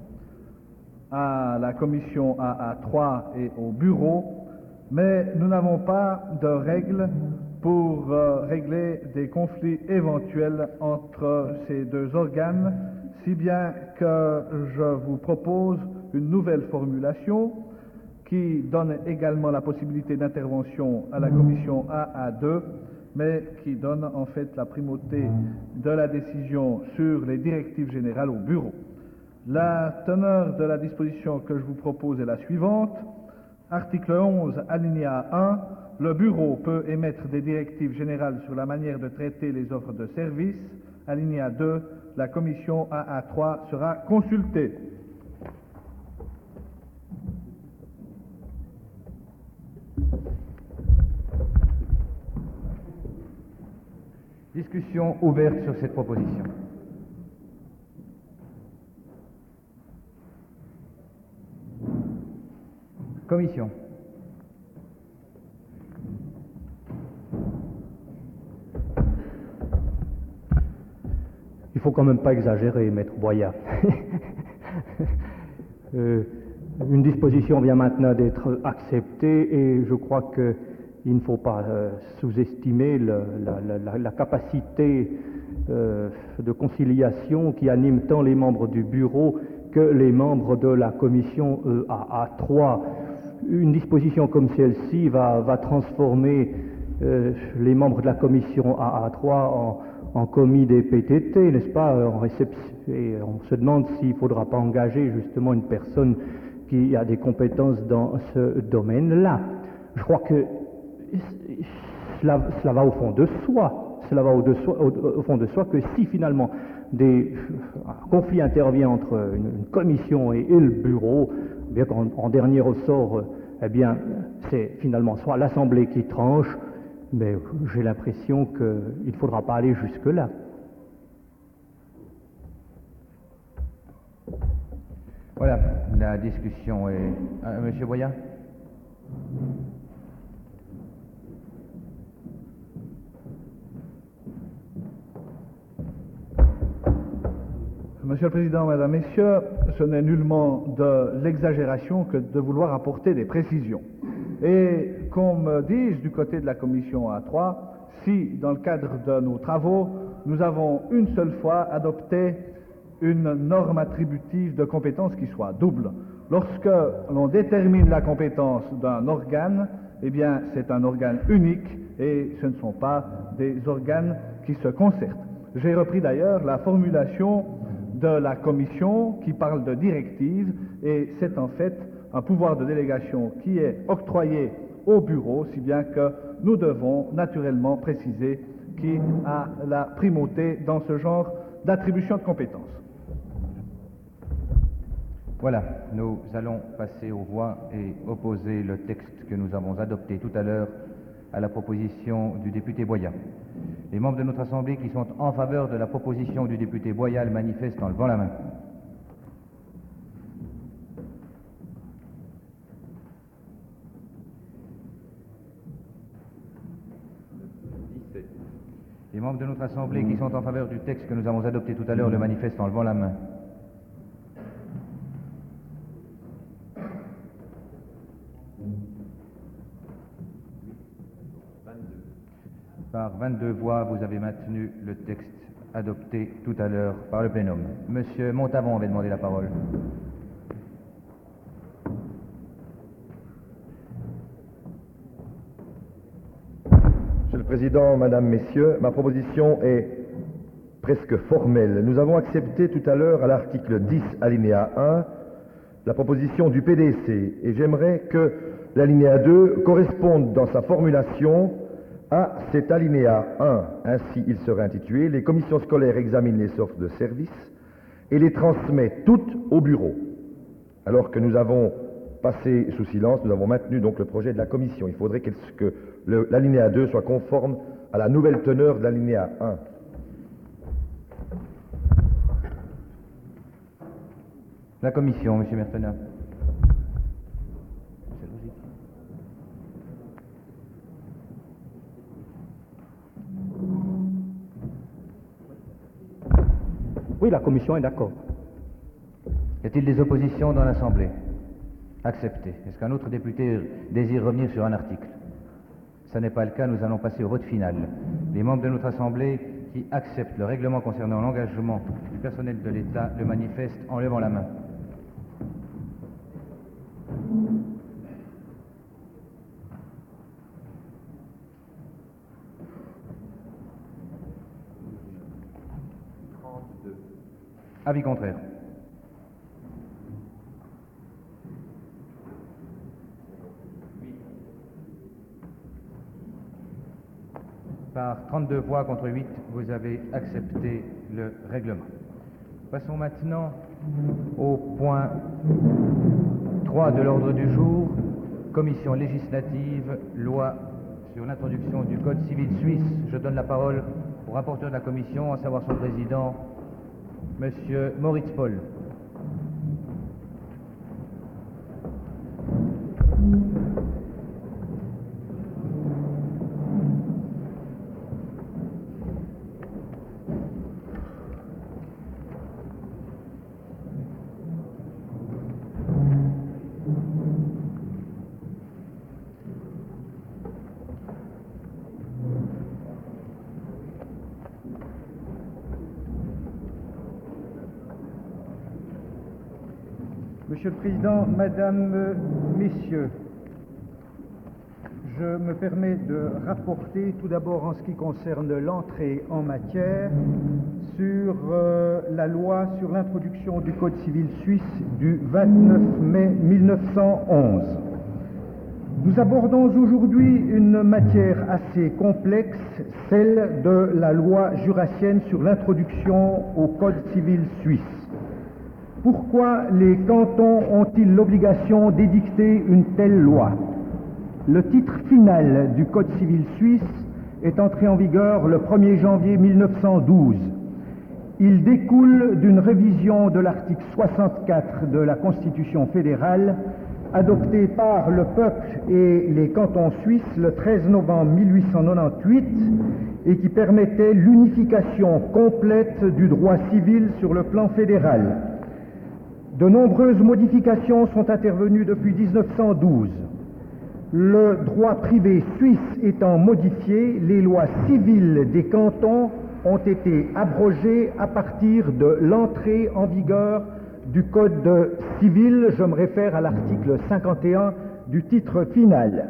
à la commission A A trois et au bureau, mais nous n'avons pas de règles pour euh, régler des conflits éventuels entre ces deux organes, si bien que je vous propose une nouvelle formulation qui donne également la possibilité d'intervention à la commission A A deux, mais qui donne en fait la primauté de la décision sur les directives générales au bureau. La teneur de la disposition que je vous propose est la suivante. Article onze, alinéa un, le bureau peut émettre des directives générales sur la manière de traiter les offres de services. Alinéa deux, la commission A A trois sera consultée. Discussion ouverte sur cette proposition. Commission. Il faut quand même pas exagérer, Maître Boya. euh, une disposition vient maintenant d'être acceptée et je crois qu'il ne faut pas euh, sous-estimer le, la, la, la capacité euh, de conciliation qui anime tant les membres du bureau que les membres de la commission E A A trois. Une disposition comme celle-ci va, va transformer euh, les membres de la commission A A trois en en commis des P T T, n'est-ce pas, en réception, et on se demande s'il ne faudra pas engager justement une personne qui a des compétences dans ce domaine-là. Je crois que cela, cela va au fond de soi, cela va au, de soi, au, au fond de soi que si finalement des, un conflit intervient entre une, une commission et, et le bureau, eh bien qu'en en dernier ressort, eh bien c'est finalement soit l'Assemblée qui tranche, mais j'ai l'impression qu'il ne faudra pas aller jusque-là. Voilà, la discussion est... Euh, Monsieur Boya. Monsieur le Président, Mesdames, Messieurs, ce n'est nullement de l'exagération que de vouloir apporter des précisions. Et qu'on me dise du côté de la commission A trois si, dans le cadre de nos travaux, nous avons une seule fois adopté une norme attributive de compétence qui soit double. Lorsque l'on détermine la compétence d'un organe, eh bien, c'est un organe unique et ce ne sont pas des organes qui se concertent. J'ai repris d'ailleurs la formulation de la commission qui parle de directive et c'est en fait un pouvoir de délégation qui est octroyé au bureau, si bien que nous devons naturellement préciser qui a la primauté dans ce genre d'attribution de compétences. Voilà, nous allons passer aux voix et opposer le texte que nous avons adopté tout à l'heure à la proposition du député Boya. Les membres de notre Assemblée qui sont en faveur de la proposition du député Boya le manifestent en levant la main. Les membres de notre Assemblée qui sont en faveur du texte que nous avons adopté tout à l'heure le manifestent en levant la main. Par vingt-deux voix, vous avez maintenu le texte adopté tout à l'heure par le plénum. Monsieur Montavon avait demandé la parole. Monsieur le Président, Madame, Messieurs, ma proposition est presque formelle. Nous avons accepté tout à l'heure à l'article dix, alinéa un, la proposition du P D C et j'aimerais que l'alinéa deux corresponde dans sa formulation à cet alinéa un. Ainsi, il serait intitulé « Les commissions scolaires examinent les offres de services et les transmettent toutes au bureau ». Alors que nous avons passé sous silence, nous avons maintenu donc le projet de la commission. Il faudrait que l'alinéa deux soit conforme à la nouvelle teneur de l'alinéa un. La commission, Monsieur Mertena. Oui, la commission est d'accord. Y a-t-il des oppositions dans l'Assemblée? Accepté. Est-ce qu'un autre député désire revenir sur un article? Ce n'est pas le cas, nous allons passer au vote final. Les membres de notre Assemblée qui acceptent le règlement concernant l'engagement du personnel de l'État le manifestent en levant la main. Avis contraire. Par trente-deux voix contre huit, vous avez accepté le règlement. Passons maintenant au point trois de l'ordre du jour, commission législative, loi sur l'introduction du Code civil suisse. Je donne la parole au rapporteur de la commission, à savoir son président, Monsieur Moritz Paul. Monsieur le Président, Madame, Messieurs, je me permets de rapporter tout d'abord en ce qui concerne l'entrée en matière sur euh, la loi sur l'introduction du Code civil suisse du vingt-neuf mai mille neuf cent onze. Nous abordons aujourd'hui une matière assez complexe, celle de la loi jurassienne sur l'introduction au Code civil suisse. Pourquoi les cantons ont-ils l'obligation d'édicter une telle loi? Le titre final du Code civil suisse est entré en vigueur le premier janvier mille neuf cent douze. Il découle d'une révision de l'article soixante-quatre de la Constitution fédérale adoptée par le peuple et les cantons suisses le treize novembre mille huit cent quatre-vingt-dix-huit et qui permettait l'unification complète du droit civil sur le plan fédéral. De nombreuses modifications sont intervenues depuis mille neuf cent douze. Le droit privé suisse étant modifié, les lois civiles des cantons ont été abrogées à partir de l'entrée en vigueur du Code civil. Je me réfère à l'article cinquante et un du titre final.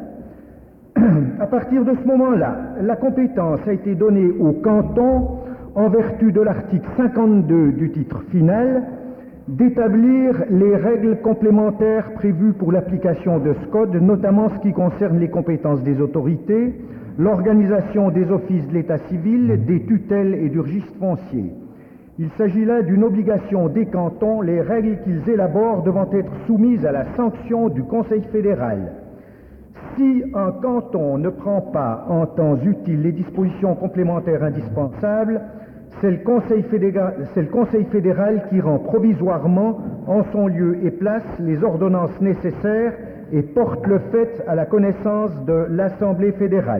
À partir de ce moment-là, la compétence a été donnée aux cantons, en vertu de l'article cinquante-deux du titre final, d'établir les règles complémentaires prévues pour l'application de ce code, notamment ce qui concerne les compétences des autorités, l'organisation des offices de l'état civil, des tutelles et du registre foncier. Il s'agit là d'une obligation des cantons, les règles qu'ils élaborent devant être soumises à la sanction du Conseil fédéral. Si un canton ne prend pas en temps utile les dispositions complémentaires indispensables, c'est le Conseil fédéral, c'est le Conseil fédéral qui rend provisoirement en son lieu et place les ordonnances nécessaires et porte le fait à la connaissance de l'Assemblée fédérale.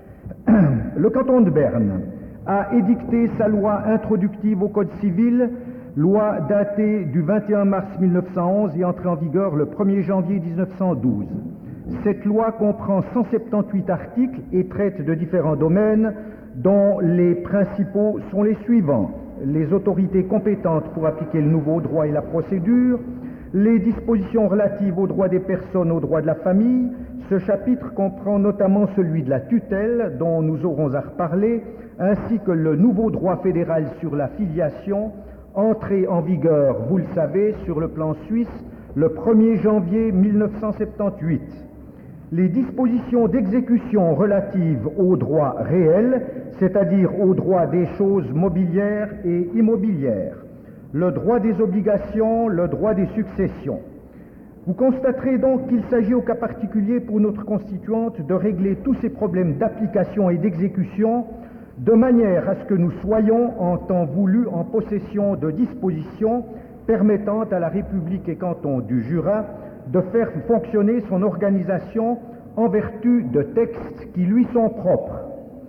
Le canton de Berne a édicté sa loi introductive au Code civil, loi datée du vingt et un mars mille neuf cent onze et entrée en vigueur le premier janvier mille neuf cent douze. Cette loi comprend cent soixante-dix-huit articles et traite de différents domaines, dont les principaux sont les suivants: les autorités compétentes pour appliquer le nouveau droit et la procédure, les dispositions relatives aux droits des personnes, aux droits de la famille. Ce chapitre comprend notamment celui de la tutelle, dont nous aurons à reparler, ainsi que le nouveau droit fédéral sur la filiation, entré en vigueur, vous le savez, sur le plan suisse, le premier janvier mille neuf cent soixante-dix-huit. Les dispositions d'exécution relatives aux droits réels, c'est-à-dire aux droits des choses mobilières et immobilières, le droit des obligations, le droit des successions. Vous constaterez donc qu'il s'agit au cas particulier pour notre constituante de régler tous ces problèmes d'application et d'exécution de manière à ce que nous soyons en temps voulu en possession de dispositions permettant à la République et canton du Jura de faire fonctionner son organisation en vertu de textes qui lui sont propres.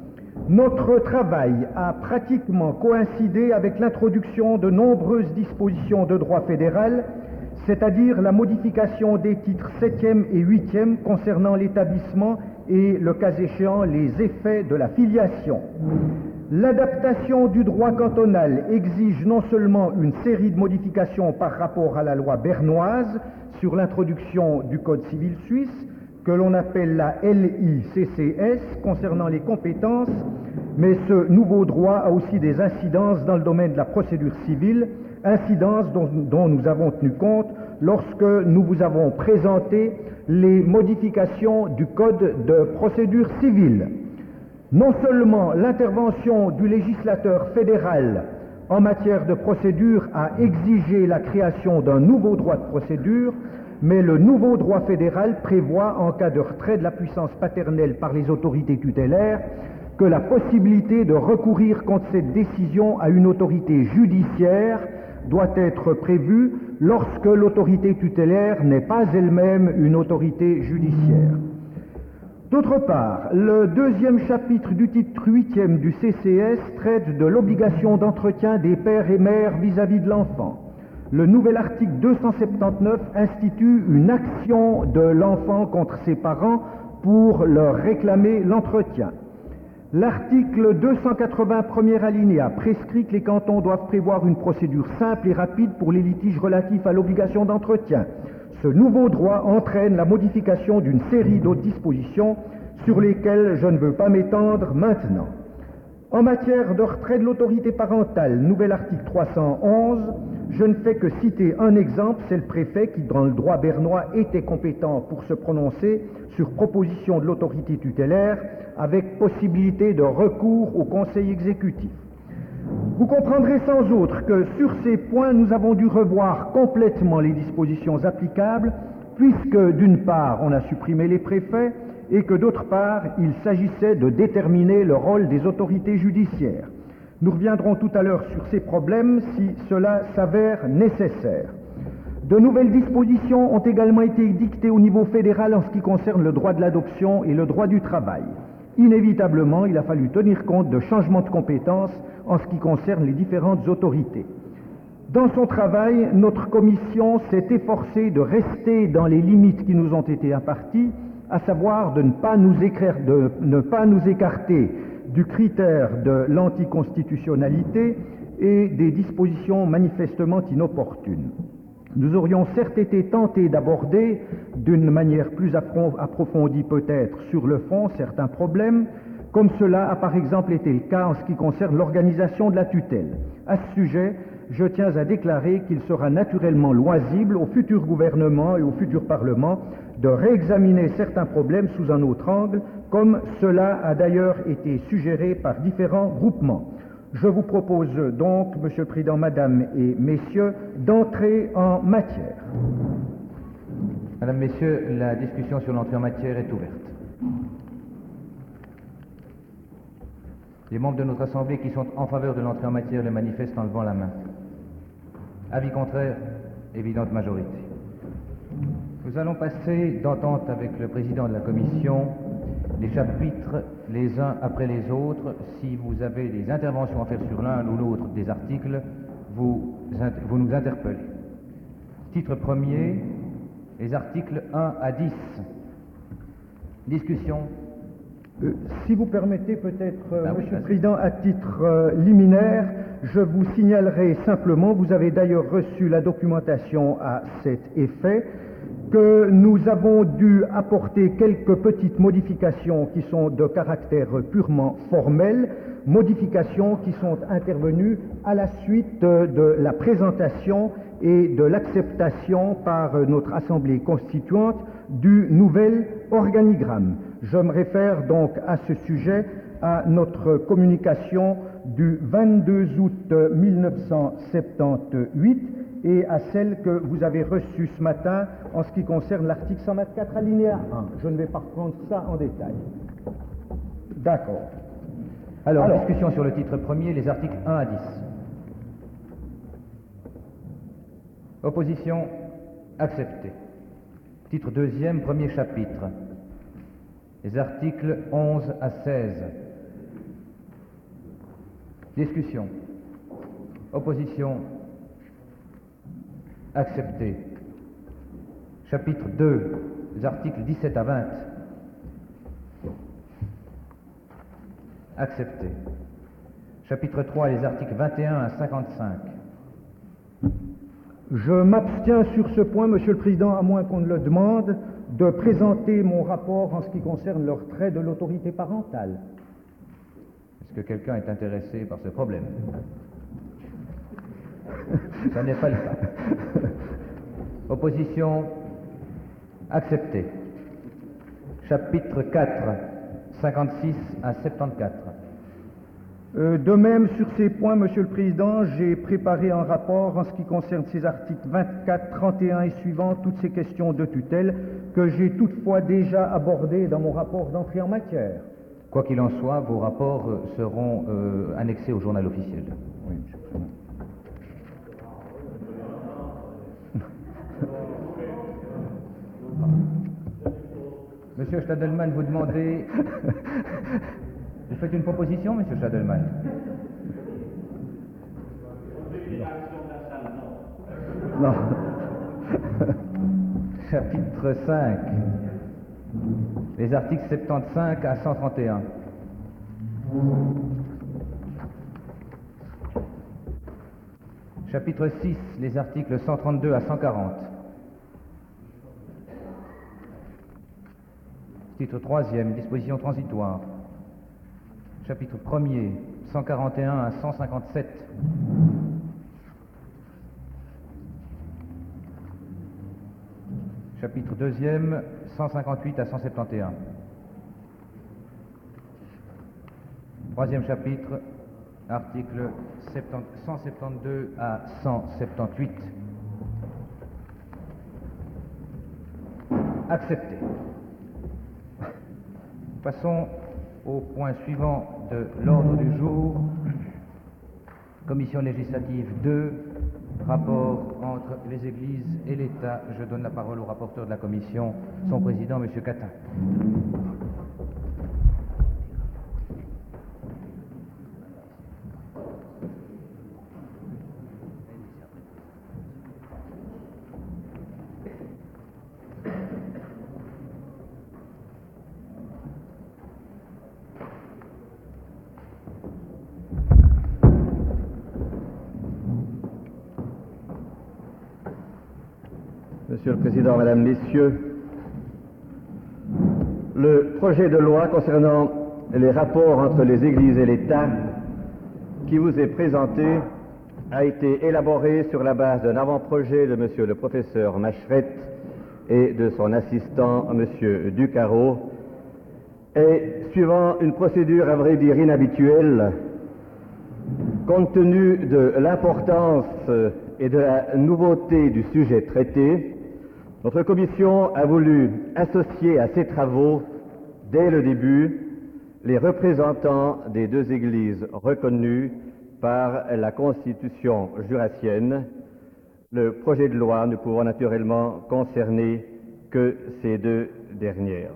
Notre travail a pratiquement coïncidé avec l'introduction de nombreuses dispositions de droit fédéral, c'est-à-dire la modification des titres septième et huitième concernant l'établissement et, le cas échéant, les effets de la filiation. L'adaptation du droit cantonal exige non seulement une série de modifications par rapport à la loi bernoise sur l'introduction du Code civil suisse, que l'on appelle la L I C C S, concernant les compétences, mais ce nouveau droit a aussi des incidences dans le domaine de la procédure civile, incidences dont, dont nous avons tenu compte lorsque nous vous avons présenté les modifications du Code de procédure civile. Non seulement l'intervention du législateur fédéral en matière de procédure a exigé la création d'un nouveau droit de procédure, mais le nouveau droit fédéral prévoit, en cas de retrait de la puissance paternelle par les autorités tutélaires, que la possibilité de recourir contre cette décision à une autorité judiciaire doit être prévue lorsque l'autorité tutélaire n'est pas elle-même une autorité judiciaire. D'autre part, le deuxième chapitre du titre huitième du C C S traite de l'obligation d'entretien des pères et mères vis-à-vis de l'enfant. Le nouvel article deux cent soixante-dix-neuf institue une action de l'enfant contre ses parents pour leur réclamer l'entretien. L'article deux cent quatre-vingts, premier alinéa, prescrit que les cantons doivent prévoir une procédure simple et rapide pour les litiges relatifs à l'obligation d'entretien. Ce nouveau droit entraîne la modification d'une série d'autres dispositions sur lesquelles je ne veux pas m'étendre maintenant. En matière de retrait de l'autorité parentale, nouvel article trois cent onze, je ne fais que citer un exemple, c'est le préfet qui, dans le droit bernois, était compétent pour se prononcer sur proposition de l'autorité tutélaire, avec possibilité de recours au conseil exécutif. Vous comprendrez sans autre que sur ces points, nous avons dû revoir complètement les dispositions applicables, puisque d'une part, on a supprimé les préfets, et que d'autre part, il s'agissait de déterminer le rôle des autorités judiciaires. Nous reviendrons tout à l'heure sur ces problèmes si cela s'avère nécessaire. De nouvelles dispositions ont également été édictées au niveau fédéral en ce qui concerne le droit de l'adoption et le droit du travail. Inévitablement, il a fallu tenir compte de changements de compétences en ce qui concerne les différentes autorités. Dans son travail, notre commission s'est efforcée de rester dans les limites qui nous ont été imparties, à savoir de ne pas nous, écraire, de ne pas nous écarter du critère de l'anticonstitutionnalité et des dispositions manifestement inopportunes. Nous aurions certes été tentés d'aborder d'une manière plus approfondie peut-être sur le fond certains problèmes, comme cela a par exemple été le cas en ce qui concerne l'organisation de la tutelle. À ce sujet, je tiens à déclarer qu'il sera naturellement loisible au futur gouvernement et au futur Parlement de réexaminer certains problèmes sous un autre angle, comme cela a d'ailleurs été suggéré par différents groupements. Je vous propose donc, Monsieur le Président, Madame et Messieurs, d'entrer en matière. Madame, Messieurs, la discussion sur l'entrée en matière est ouverte. Les membres de notre Assemblée qui sont en faveur de l'entrée en matière le manifestent en levant la main. Avis contraire, évidente majorité. Nous allons passer d'entente avec le président de la Commission les chapitres les uns après les autres. Si vous avez des interventions à faire sur l'un ou l'autre des articles, vous, vous nous interpellez. Titre premier, les articles un à dix. Discussion. Euh, si vous permettez peut-être, euh, ah oui, Monsieur le Président, à titre euh, liminaire, je vous signalerai simplement, vous avez d'ailleurs reçu la documentation à cet effet, que nous avons dû apporter quelques petites modifications qui sont de caractère purement formel, modifications qui sont intervenues à la suite de, de la présentation et de l'acceptation par notre Assemblée constituante du nouvel organigramme. Je me réfère donc à ce sujet à notre communication du vingt-deux août mille neuf cent soixante-dix-huit et à celle que vous avez reçue ce matin en ce qui concerne l'article cent vingt-quatre alinéa un. Je ne vais pas reprendre ça en détail. D'accord. Alors, Alors, discussion sur le titre premier, les articles un à dix. Opposition acceptée. Titre deuxième, premier chapitre. Les articles onze à seize. Discussion. Opposition acceptée. Chapitre deux, les articles dix-sept à vingt. Accepté. Chapitre trois, les articles vingt et un à cinquante-cinq. Je m'abstiens sur ce point, Monsieur le Président, à moins qu'on ne le demande, de présenter mon rapport en ce qui concerne le retrait de l'autorité parentale. Est-ce que quelqu'un est intéressé par ce problème? Ça n'est pas le cas. Opposition acceptée. Chapitre quatre, cinquante-six à soixante-quatorze. Euh, de même, sur ces points, Monsieur le Président, j'ai préparé un rapport en ce qui concerne ces articles vingt-quatre, trente et un et suivants, toutes ces questions de tutelle que j'ai toutefois déjà abordées dans mon rapport d'entrée en matière. Quoi qu'il en soit, vos rapports euh, seront euh, annexés au journal officiel. Oui, Monsieur le Président. Monsieur Stadelman, vous demandez... Vous faites une proposition, Monsieur Stadelman? Non. Chapitre cinq. Les articles soixante-quinze à cent trente et un. Chapitre six. Les articles cent trente-deux à cent quarante. Titre troisième, dispositions transitoires. Chapitre premier, cent quarante et un à cent cinquante-sept. Chapitre deuxième, cent cinquante-huit à cent soixante et onze. Troisième chapitre, article cent soixante-douze à cent soixante-dix-huit. Accepté. Passons au point suivant de l'ordre du jour. Commission législative deux, rapport entre les Églises et l'État. Je donne la parole au rapporteur de la Commission, son président, M. Catin. Monsieur le Président, Mesdames, Messieurs, le projet de loi concernant les rapports entre les Églises et l'État qui vous est présenté a été élaboré sur la base d'un avant-projet de Monsieur le professeur Macheret et de son assistant Monsieur Ducarreau, et suivant une procédure à vrai dire inhabituelle, compte tenu de l'importance et de la nouveauté du sujet traité, notre commission a voulu associer à ces travaux, dès le début, les représentants des deux églises reconnues par la Constitution jurassienne, le projet de loi ne pouvant naturellement concerner que ces deux dernières.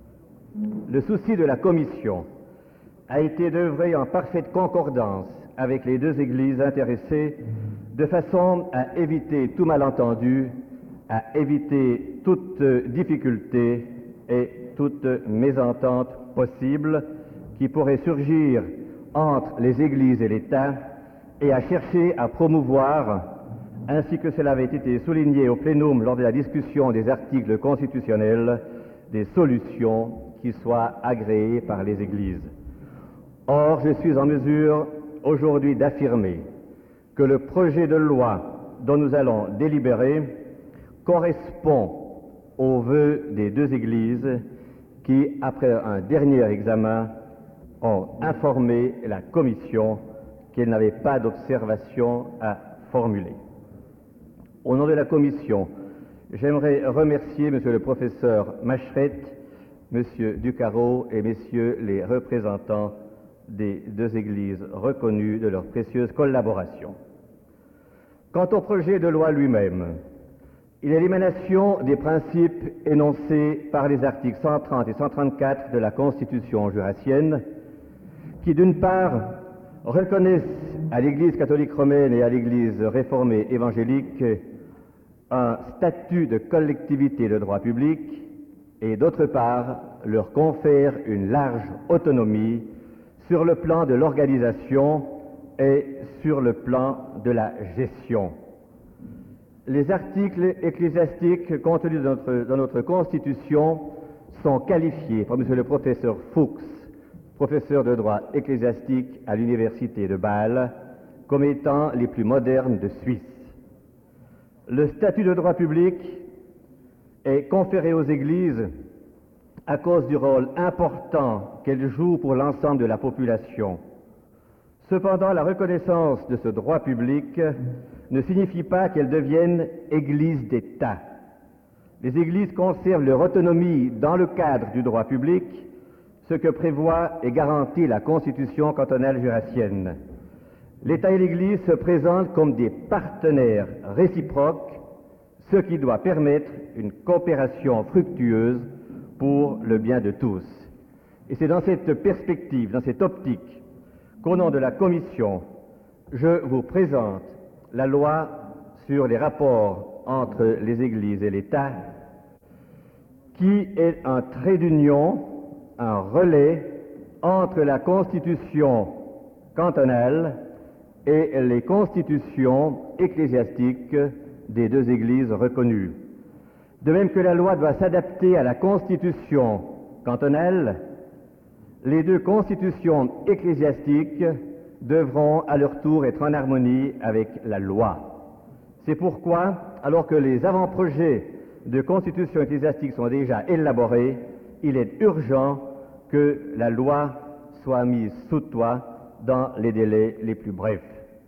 Le souci de la Commission a été d'œuvrer en parfaite concordance avec les deux églises intéressées, de façon à éviter tout malentendu, à éviter toute difficulté et toute mésentente possible qui pourrait surgir entre les églises et l'État, et à chercher à promouvoir, ainsi que cela avait été souligné au plénum lors de la discussion des articles constitutionnels, des solutions qui soient agréées par les églises. Or, je suis en mesure aujourd'hui d'affirmer que le projet de loi dont nous allons délibérer correspond aux vœux des deux églises qui, après un dernier examen, ont informé la Commission qu'elle n'avait pas d'observation à formuler. Au nom de la Commission, j'aimerais remercier Monsieur le professeur Macheret, Monsieur Ducarreau et Messieurs les représentants des deux églises reconnues de leur précieuse collaboration. Quant au projet de loi lui-même, il est l'émanation des principes énoncés par les articles cent trente et cent trente-quatre de la Constitution jurassienne, qui d'une part reconnaissent à l'Église catholique romaine et à l'Église réformée évangélique un statut de collectivité de droit public et d'autre part leur confèrent une large autonomie sur le plan de l'organisation et sur le plan de la gestion. Les articles ecclésiastiques contenus dans notre, dans notre Constitution sont qualifiés par M. le professeur Fuchs, professeur de droit ecclésiastique à l'Université de Bâle, comme étant les plus modernes de Suisse. Le statut de droit public est conféré aux Églises à cause du rôle important qu'elles jouent pour l'ensemble de la population. Cependant, la reconnaissance de ce droit public ne signifie pas qu'elles deviennent églises d'État. Les églises conservent leur autonomie dans le cadre du droit public, ce que prévoit et garantit la Constitution cantonale jurassienne. L'État et l'Église se présentent comme des partenaires réciproques, ce qui doit permettre une coopération fructueuse pour le bien de tous. Et c'est dans cette perspective, dans cette optique, qu'au nom de la Commission, je vous présente la loi sur les rapports entre les Églises et l'État, qui est un trait d'union, un relais entre la Constitution cantonale et les constitutions ecclésiastiques des deux Églises reconnues. De même que la loi doit s'adapter à la Constitution cantonale, les deux constitutions ecclésiastiques devront à leur tour être en harmonie avec la loi. C'est pourquoi, alors que les avant-projets de constitution ecclésiastique sont déjà élaborés, il est urgent que la loi soit mise sous toit dans les délais les plus brefs.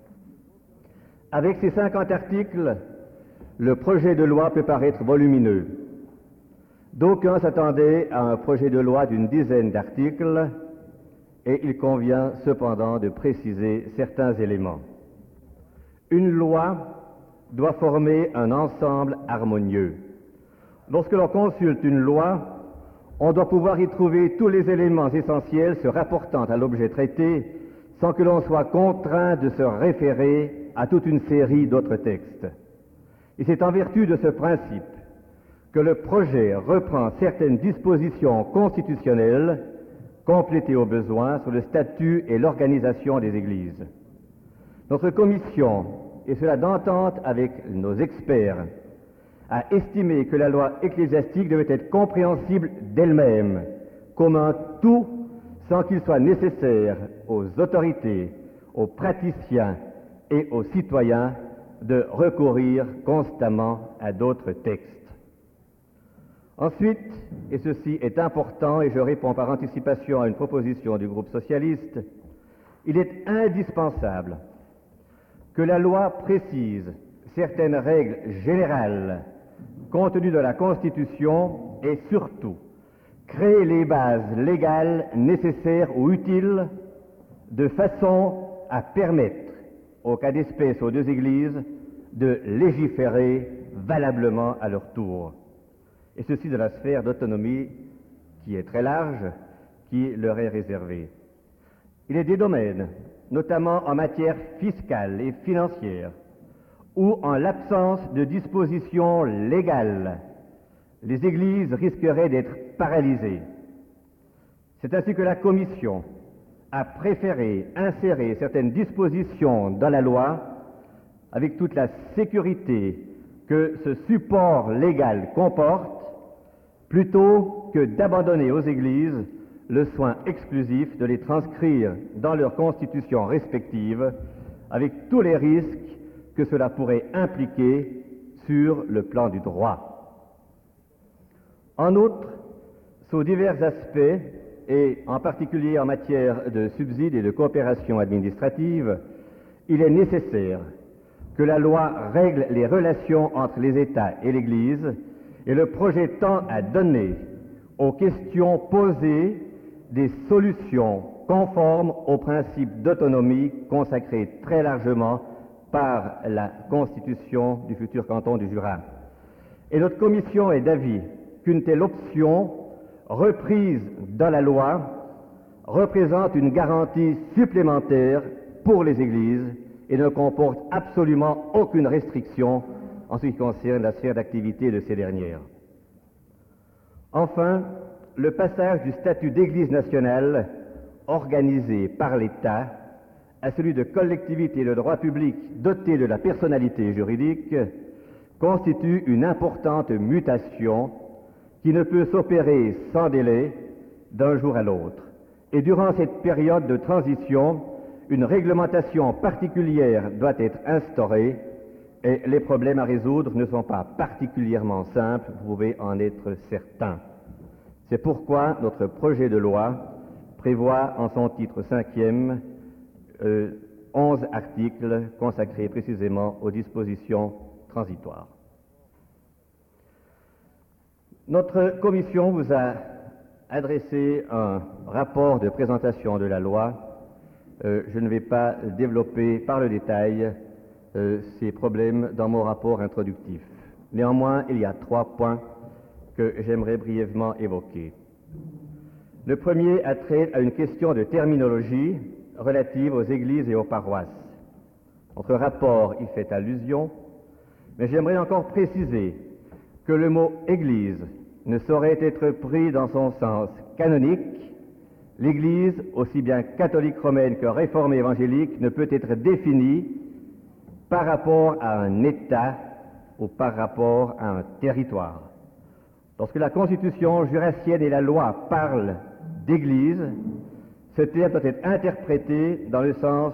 Avec ces cinquante articles, le projet de loi peut paraître volumineux. D'aucuns s'attendaient à un projet de loi d'une dizaine d'articles, et il convient cependant de préciser certains éléments. Une loi doit former un ensemble harmonieux. Lorsque l'on consulte une loi, on doit pouvoir y trouver tous les éléments essentiels se rapportant à l'objet traité, sans que l'on soit contraint de se référer à toute une série d'autres textes. Et c'est en vertu de ce principe que le projet reprend certaines dispositions constitutionnelles complétées au besoin sur le statut et l'organisation des Églises. Notre commission, et cela d'entente avec nos experts, a estimé que la loi ecclésiastique devait être compréhensible d'elle-même, comme un tout, sans qu'il soit nécessaire aux autorités, aux praticiens et aux citoyens de recourir constamment à d'autres textes. Ensuite, et ceci est important, et je réponds par anticipation à une proposition du groupe socialiste, il est indispensable que la loi précise certaines règles générales contenues dans la Constitution et surtout créer les bases légales nécessaires ou utiles de façon à permettre, au cas d'espèce aux deux Églises, de légiférer valablement à leur tour. Et ceci dans la sphère d'autonomie qui est très large, qui leur est réservée. Il est des domaines, notamment en matière fiscale et financière, où, en l'absence de dispositions légales, les Églises risqueraient d'être paralysées. C'est ainsi que la Commission a préféré insérer certaines dispositions dans la loi avec toute la sécurité que ce support légal comporte, plutôt que d'abandonner aux Églises le soin exclusif de les transcrire dans leurs constitutions respectives, avec tous les risques que cela pourrait impliquer sur le plan du droit. En outre, sous divers aspects, et en particulier en matière de subsides et de coopération administrative, il est nécessaire que la loi règle les relations entre les États et l'Église, et le projet tend à donner aux questions posées des solutions conformes aux principes d'autonomie consacrés très largement par la Constitution du futur canton du Jura. Et notre commission est d'avis qu'une telle option, reprise dans la loi, représente une garantie supplémentaire pour les Églises et ne comporte absolument aucune restriction en ce qui concerne la sphère d'activité de ces dernières. Enfin, le passage du statut d'Église nationale, organisé par l'État, à celui de collectivité de droit public dotée de la personnalité juridique, constitue une importante mutation qui ne peut s'opérer sans délai d'un jour à l'autre. Et durant cette période de transition, une réglementation particulière doit être instaurée et les problèmes à résoudre ne sont pas particulièrement simples, vous pouvez en être certain. C'est pourquoi notre projet de loi prévoit en son titre cinquième euh, onze articles consacrés précisément aux dispositions transitoires. Notre commission vous a adressé un rapport de présentation de la loi. Euh, je ne vais pas développer par le détail euh, ces problèmes dans mon rapport introductif. Néanmoins, il y a trois points que j'aimerais brièvement évoquer. Le premier a trait à une question de terminologie relative aux églises et aux paroisses. Notre rapport y fait allusion, mais j'aimerais encore préciser que le mot église ne saurait être pris dans son sens canonique. L'Église, aussi bien catholique romaine que réformée évangélique, ne peut être définie par rapport à un État ou par rapport à un territoire. Lorsque la Constitution jurassienne et la loi parlent d'Église, ce terme doit être interprété dans le sens,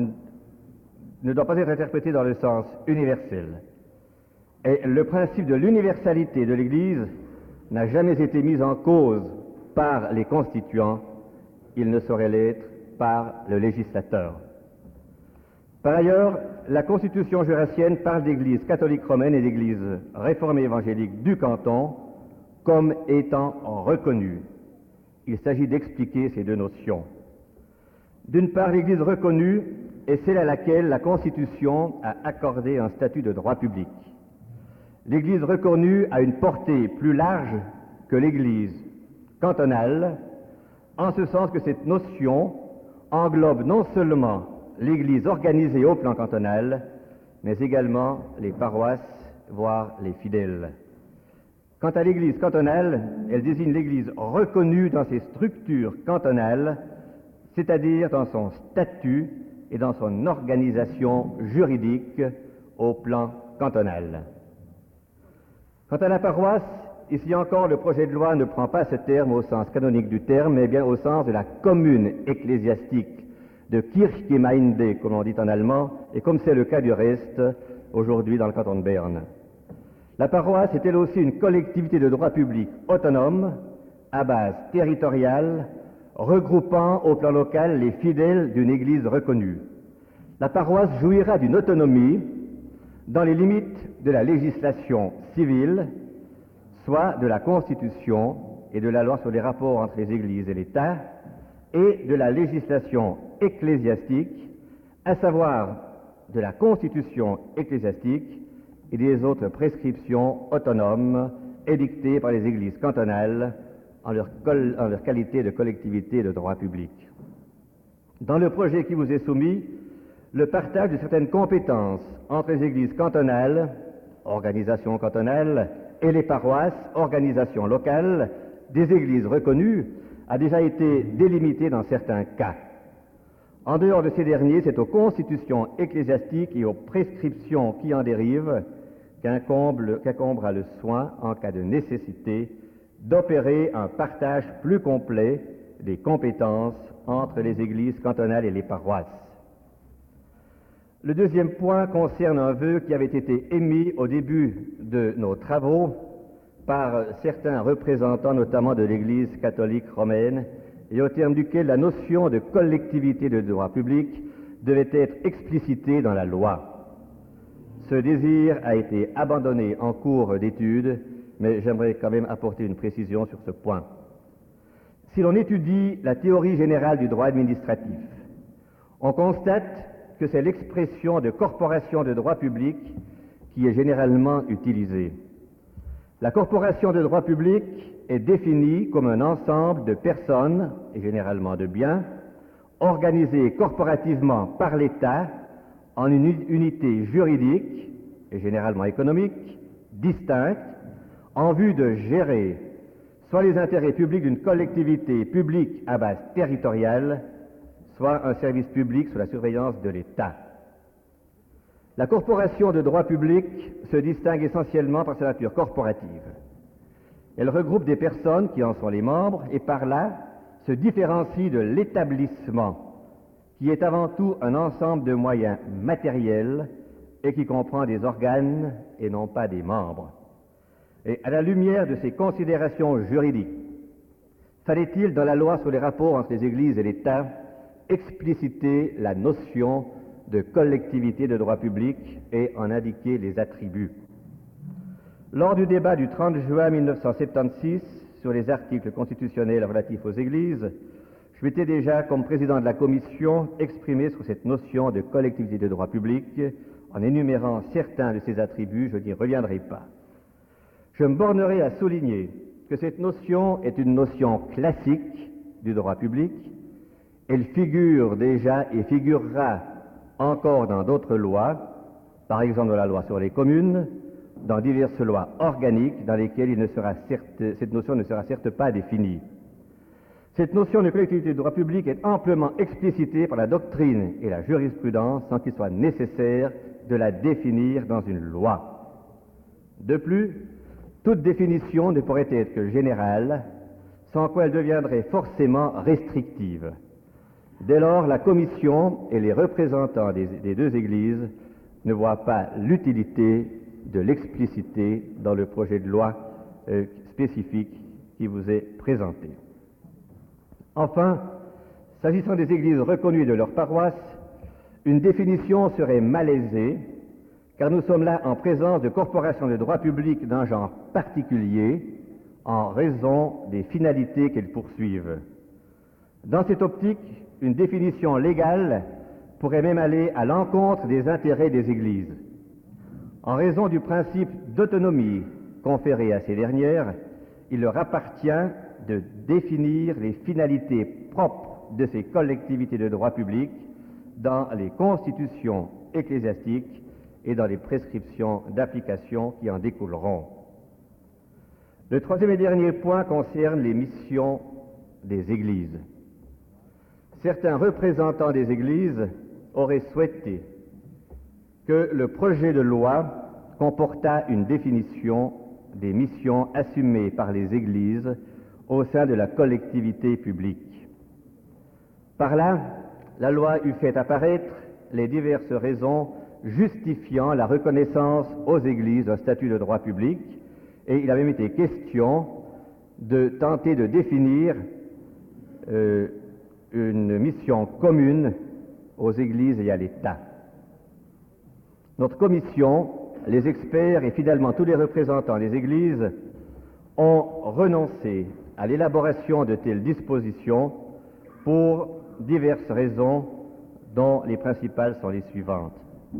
ne doit pas être interprété dans le sens universel. Et le principe de l'universalité de l'Église n'a jamais été mis en cause par les constituants, il ne saurait l'être par le législateur. Par ailleurs, la Constitution jurassienne parle d'Église catholique romaine et d'Église réformée évangélique du canton comme étant reconnues. Il s'agit d'expliquer ces deux notions. D'une part, l'Église reconnue est celle à laquelle la Constitution a accordé un statut de droit public. L'Église reconnue a une portée plus large que l'Église cantonale, en ce sens que cette notion englobe non seulement l'Église organisée au plan cantonal, mais également les paroisses, voire les fidèles. Quant à l'Église cantonale, elle désigne l'Église reconnue dans ses structures cantonales, c'est-à-dire dans son statut et dans son organisation juridique au plan cantonal. Quant à la paroisse, ici encore, le projet de loi ne prend pas ce terme au sens canonique du terme, mais bien au sens de la commune ecclésiastique, de Kirchgemeinde, comme on dit en allemand, et comme c'est le cas du reste aujourd'hui dans le canton de Berne. La paroisse est elle aussi une collectivité de droit public autonome, à base territoriale, regroupant au plan local les fidèles d'une église reconnue. La paroisse jouira d'une autonomie dans les limites de la législation civile, soit de la Constitution et de la loi sur les rapports entre les églises et l'État, et de la législation ecclésiastique, à savoir de la Constitution ecclésiastique et des autres prescriptions autonomes édictées par les églises cantonales en leur, col- en leur qualité de collectivité de droit public. Dans le projet qui vous est soumis, le partage de certaines compétences entre les églises cantonales, organisations cantonales, et les paroisses, organisations locales, des églises reconnues, a déjà été délimité dans certains cas. En dehors de ces derniers, c'est aux constitutions ecclésiastiques et aux prescriptions qui en dérivent qu'incombe, qu'incombera le soin, en cas de nécessité, d'opérer un partage plus complet des compétences entre les églises cantonales et les paroisses. Le deuxième point concerne un vœu qui avait été émis au début de nos travaux par certains représentants, notamment de l'Église catholique romaine, et au terme duquel la notion de collectivité de droit public devait être explicitée dans la loi. Ce désir a été abandonné en cours d'étude, mais j'aimerais quand même apporter une précision sur ce point. Si l'on étudie la théorie générale du droit administratif, on constate que c'est l'expression de corporation de droit public qui est généralement utilisée. La corporation de droit public est définie comme un ensemble de personnes, et généralement de biens, organisées corporativement par l'État en une unité juridique, et généralement économique, distincte, en vue de gérer soit les intérêts publics d'une collectivité publique à base territoriale, soit un service public sous la surveillance de l'État. La corporation de droit public se distingue essentiellement par sa nature corporative. Elle regroupe des personnes qui en sont les membres et par là se différencie de l'établissement, qui est avant tout un ensemble de moyens matériels et qui comprend des organes et non pas des membres. Et à la lumière de ces considérations juridiques, fallait-il dans la loi sur les rapports entre les églises et l'État expliciter la notion de collectivité de droit public et en indiquer les attributs. Lors du débat du trente juin mille neuf cent soixante-seize sur les articles constitutionnels relatifs aux églises, je m'étais déjà, comme président de la commission, exprimé sur cette notion de collectivité de droit public en énumérant certains de ses attributs, je n'y reviendrai pas. Je me bornerai à souligner que cette notion est une notion classique du droit public. Elle figure déjà et figurera encore dans d'autres lois, par exemple dans la loi sur les communes, dans diverses lois organiques dans lesquelles il ne sera certes, cette notion ne sera certes pas définie. Cette notion de collectivité de droit public est amplement explicitée par la doctrine et la jurisprudence sans qu'il soit nécessaire de la définir dans une loi. De plus, toute définition ne pourrait être que générale, sans quoi elle deviendrait forcément restrictive. Dès lors, la Commission et les représentants des, des deux Églises ne voient pas l'utilité de l'expliciter dans le projet de loi euh, spécifique qui vous est présenté. Enfin, s'agissant des Églises reconnues de leur paroisse, une définition serait malaisée, car nous sommes là en présence de corporations de droit public d'un genre particulier, en raison des finalités qu'elles poursuivent. Dans cette optique, une définition légale pourrait même aller à l'encontre des intérêts des Églises. En raison du principe d'autonomie conféré à ces dernières, il leur appartient de définir les finalités propres de ces collectivités de droit public dans les constitutions ecclésiastiques et dans les prescriptions d'application qui en découleront. Le troisième et dernier point concerne les missions des Églises. Certains représentants des Églises auraient souhaité que le projet de loi comportât une définition des missions assumées par les Églises au sein de la collectivité publique. Par là, la loi eut fait apparaître les diverses raisons justifiant la reconnaissance aux Églises d'un statut de droit public, et il avait même été question de tenter de définir euh, une mission commune aux Églises et à l'État. Notre commission, les experts et finalement tous les représentants des Églises ont renoncé à l'élaboration de telles dispositions pour diverses raisons, dont les principales sont les suivantes.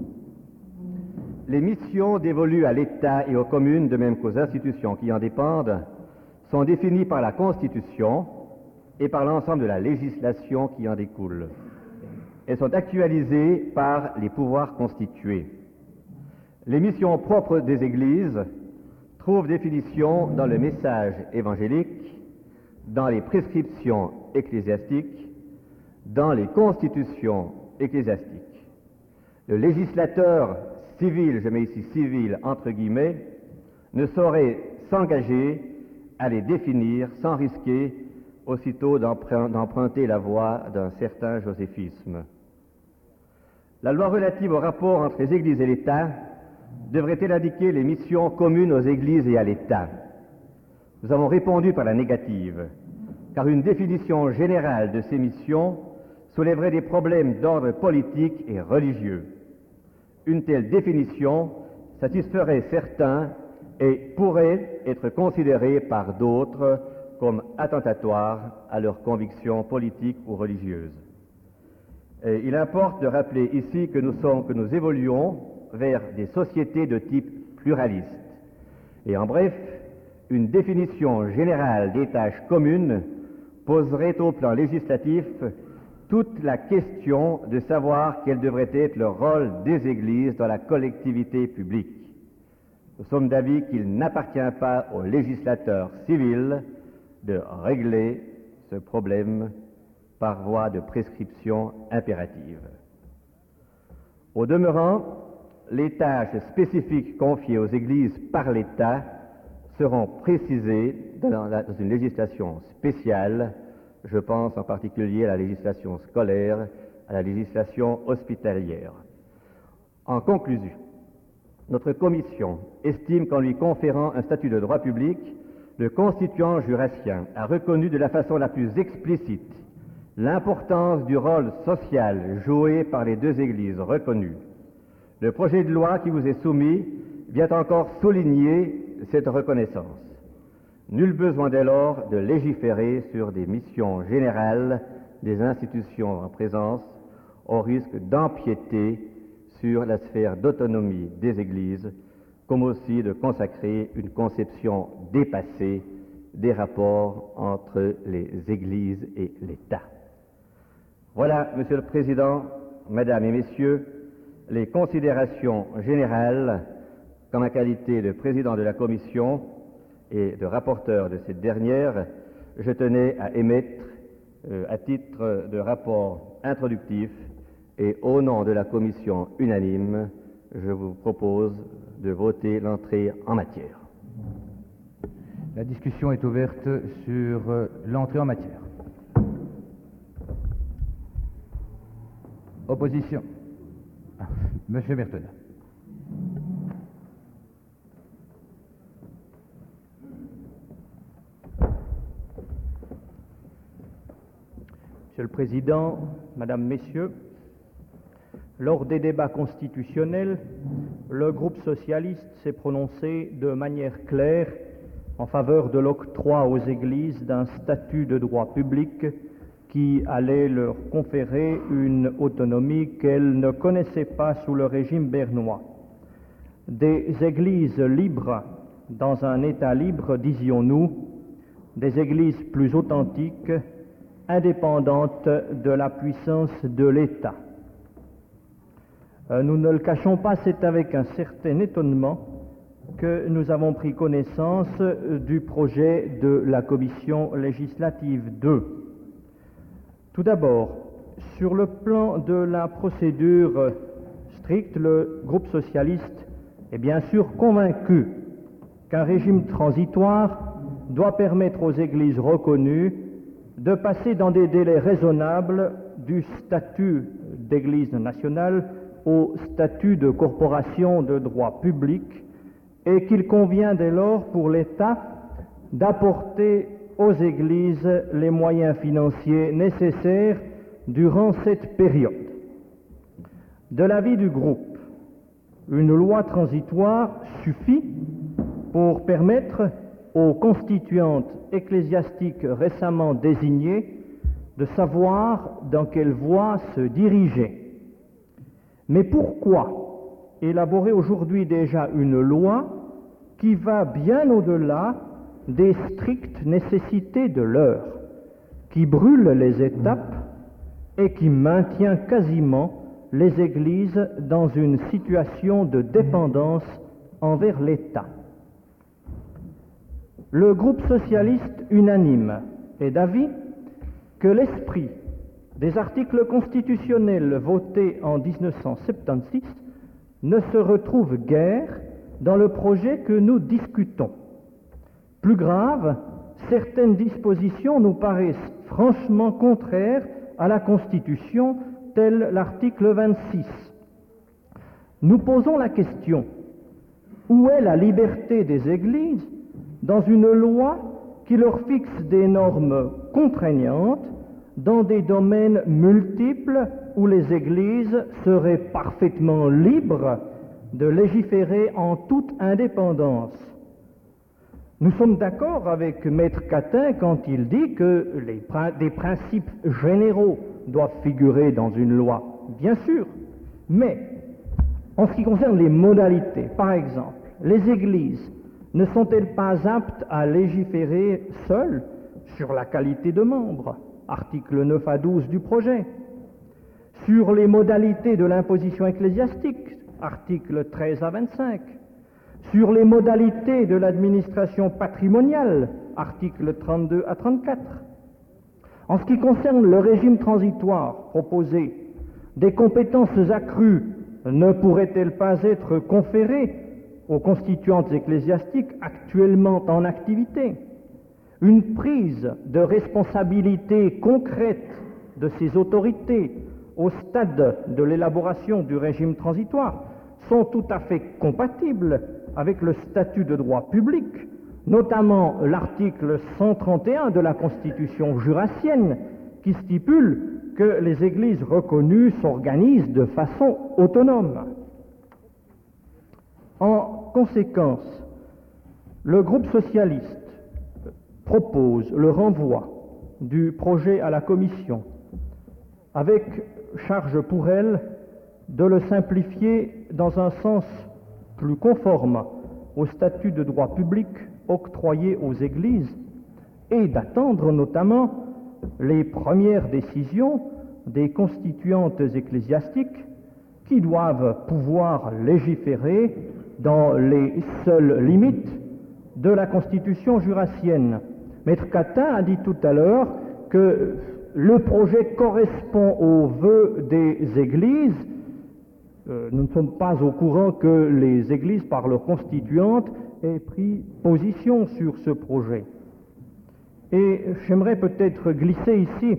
Les missions dévolues à l'État et aux communes, de même qu'aux institutions qui en dépendent, sont définies par la Constitution et par l'ensemble de la législation qui en découle. Elles sont actualisées par les pouvoirs constitués. Les missions propres des Églises trouvent définition dans le message évangélique, dans les prescriptions ecclésiastiques, dans les constitutions ecclésiastiques. Le législateur civil, je mets ici civil entre guillemets, ne saurait s'engager à les définir sans risquer aussitôt d'emprunter la voie d'un certain joséphisme. La loi relative au rapport entre les Églises et l'État devrait-elle indiquer les missions communes aux Églises et à l'État? Nous avons répondu par la négative, car une définition générale de ces missions soulèverait des problèmes d'ordre politique et religieux. Une telle définition satisferait certains et pourrait être considérée par d'autres comme attentatoire à leurs convictions politiques ou religieuses. Et il importe de rappeler ici que nous, sommes, que nous évoluons vers des sociétés de type pluraliste. Et en bref, une définition générale des tâches communes poserait au plan législatif toute la question de savoir quel devrait être le rôle des Églises dans la collectivité publique. Nous sommes d'avis qu'il n'appartient pas au législateur civil de régler ce problème par voie de prescription impérative. Au demeurant, les tâches spécifiques confiées aux Églises par l'État seront précisées dans, la, dans une législation spéciale. Je pense en particulier à la législation scolaire, à la législation hospitalière. En conclusion, notre commission estime qu'en lui conférant un statut de droit public, le constituant jurassien a reconnu de la façon la plus explicite l'importance du rôle social joué par les deux Églises reconnues. Le projet de loi qui vous est soumis vient encore souligner cette reconnaissance. Nul besoin dès lors de légiférer sur des missions générales des institutions en présence, au risque d'empiéter sur la sphère d'autonomie des Églises, comme aussi de consacrer une conception dépassée des rapports entre les Églises et l'État. Voilà, Monsieur le Président, Mesdames et Messieurs, les considérations générales qu'en ma qualité de président de la Commission et de rapporteur de cette dernière, je tenais à émettre euh, à titre de rapport introductif, et au nom de la Commission unanime, je vous propose de voter l'entrée en matière. La discussion est ouverte sur euh, l'entrée en matière. Opposition. Ah, Monsieur Mertena. Monsieur le Président, Madame, Messieurs, lors des débats constitutionnels, le groupe socialiste s'est prononcé de manière claire en faveur de l'octroi aux Églises d'un statut de droit public qui allait leur conférer une autonomie qu'elles ne connaissaient pas sous le régime bernois. Des Églises libres dans un État libre, disions-nous, des Églises plus authentiques, indépendante de la puissance de l'État. Euh, nous ne le cachons pas, c'est avec un certain étonnement que nous avons pris connaissance euh, du projet de la Commission législative deux. Tout d'abord, sur le plan de la procédure euh, stricte, le groupe socialiste est bien sûr convaincu qu'un régime transitoire doit permettre aux églises reconnues de passer dans des délais raisonnables du statut d'église nationale au statut de corporation de droit public et qu'il convient dès lors pour l'État d'apporter aux églises les moyens financiers nécessaires durant cette période. De l'avis du groupe, une loi transitoire suffit pour permettre aux constituantes ecclésiastiques récemment désignées de savoir dans quelle voie se diriger. Mais pourquoi élaborer aujourd'hui déjà une loi qui va bien au-delà des strictes nécessités de l'heure, qui brûle les étapes et qui maintient quasiment les églises dans une situation de dépendance envers l'État? Le groupe socialiste unanime est d'avis que l'esprit des articles constitutionnels votés en mille neuf cent soixante-seize ne se retrouve guère dans le projet que nous discutons. Plus grave, certaines dispositions nous paraissent franchement contraires à la Constitution, tel l'article vingt-six. Nous posons la question: où est la liberté des églises dans une loi qui leur fixe des normes contraignantes dans des domaines multiples où les églises seraient parfaitement libres de légiférer en toute indépendance? Nous sommes d'accord avec Maître Catin quand il dit que les, des principes généraux doivent figurer dans une loi, bien sûr, mais en ce qui concerne les modalités, par exemple, les églises ne sont-elles pas aptes à légiférer seules sur la qualité de membres, articles neuf à douze du projet, sur les modalités de l'imposition ecclésiastique, articles treize à vingt-cinq, sur les modalités de l'administration patrimoniale, articles trente-deux à trente-quatre. En ce qui concerne le régime transitoire proposé, des compétences accrues ne pourraient-elles pas être conférées aux constituantes ecclésiastiques actuellement en activité? Une prise de responsabilité concrète de ces autorités au stade de l'élaboration du régime transitoire sont tout à fait compatibles avec le statut de droit public, notamment l'article cent trente et un de la Constitution jurassienne qui stipule que les églises reconnues s'organisent de façon autonome. En conséquence, le groupe socialiste propose le renvoi du projet à la Commission, avec charge pour elle de le simplifier dans un sens plus conforme au statut de droit public octroyé aux églises et d'attendre notamment les premières décisions des constituantes ecclésiastiques qui doivent pouvoir légiférer dans les seules limites de la Constitution jurassienne. Maître Catin a dit tout à l'heure que le projet correspond aux vœux des églises. Euh, nous ne sommes pas au courant que les églises, par leurs constituantes, aient pris position sur ce projet. Et j'aimerais peut-être glisser ici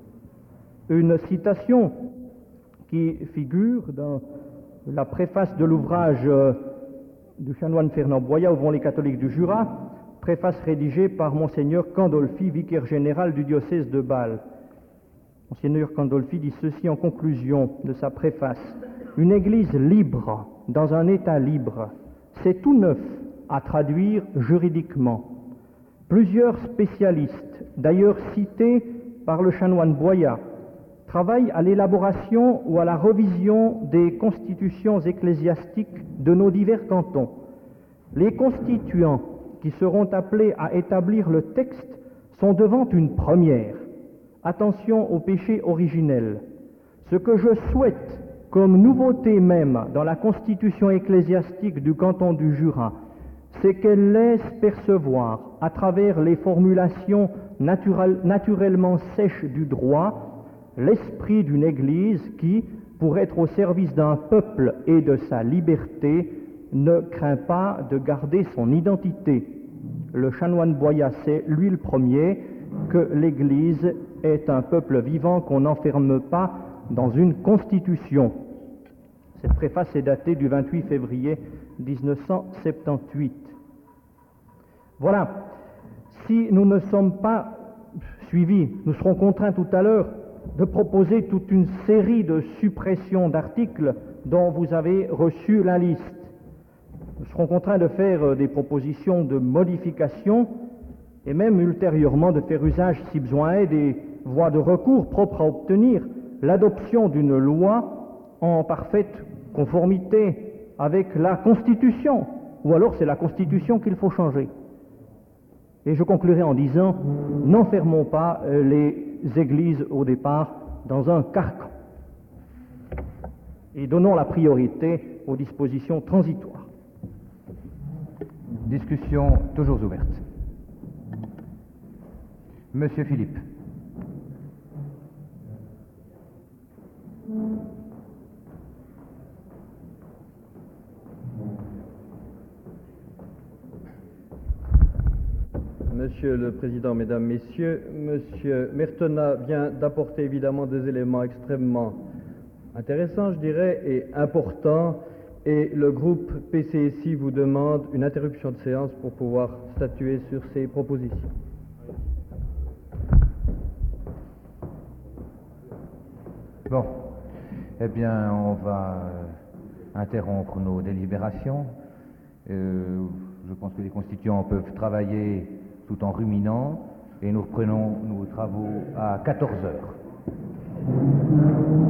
une citation qui figure dans la préface de l'ouvrage euh, du chanoine Fernand Boya, Où vont les catholiques du Jura, préface rédigée par Monseigneur Candolfi, vicaire général du diocèse de Bâle. Monseigneur Candolfi dit ceci en conclusion de sa préface: une église libre dans un État libre, c'est tout neuf à traduire juridiquement. Plusieurs spécialistes, d'ailleurs cités par le chanoine Boya, travaillent à l'élaboration ou à la révision des constitutions ecclésiastiques de nos divers cantons. Les constituants qui seront appelés à établir le texte sont devant une première. Attention au péché originel. Ce que je souhaite comme nouveauté même dans la constitution ecclésiastique du canton du Jura, c'est qu'elle laisse percevoir, à travers les formulations naturel, naturellement sèches du droit, l'esprit d'une Église qui, pour être au service d'un peuple et de sa liberté, ne craint pas de garder son identité. Le chanoine Boyat sait, lui le premier, que l'Église est un peuple vivant qu'on n'enferme pas dans une constitution. Cette préface est datée du vingt-huit février mille neuf cent soixante-dix-huit. Voilà. Si nous ne sommes pas suivis, nous serons contraints tout à l'heure de proposer toute une série de suppressions d'articles dont vous avez reçu la liste. Nous serons contraints de faire des propositions de modification et même ultérieurement de faire usage, si besoin est, des voies de recours propres à obtenir l'adoption d'une loi en parfaite conformité avec la Constitution, ou alors c'est la Constitution qu'il faut changer. Et je conclurai en disant, n'enfermons pas les églises au départ dans un carcan et donnons la priorité aux dispositions transitoires. Discussion toujours ouverte. Monsieur Philippe. Monsieur le Président, Mesdames, Messieurs, Monsieur Mertena vient d'apporter évidemment des éléments extrêmement intéressants, je dirais, et importants, et le groupe P C S I vous demande une interruption de séance pour pouvoir statuer sur ces propositions. Bon, eh bien, on va interrompre nos délibérations. Euh, je pense que les constituants peuvent travailler tout en ruminant, et nous reprenons nos travaux à quatorze heures.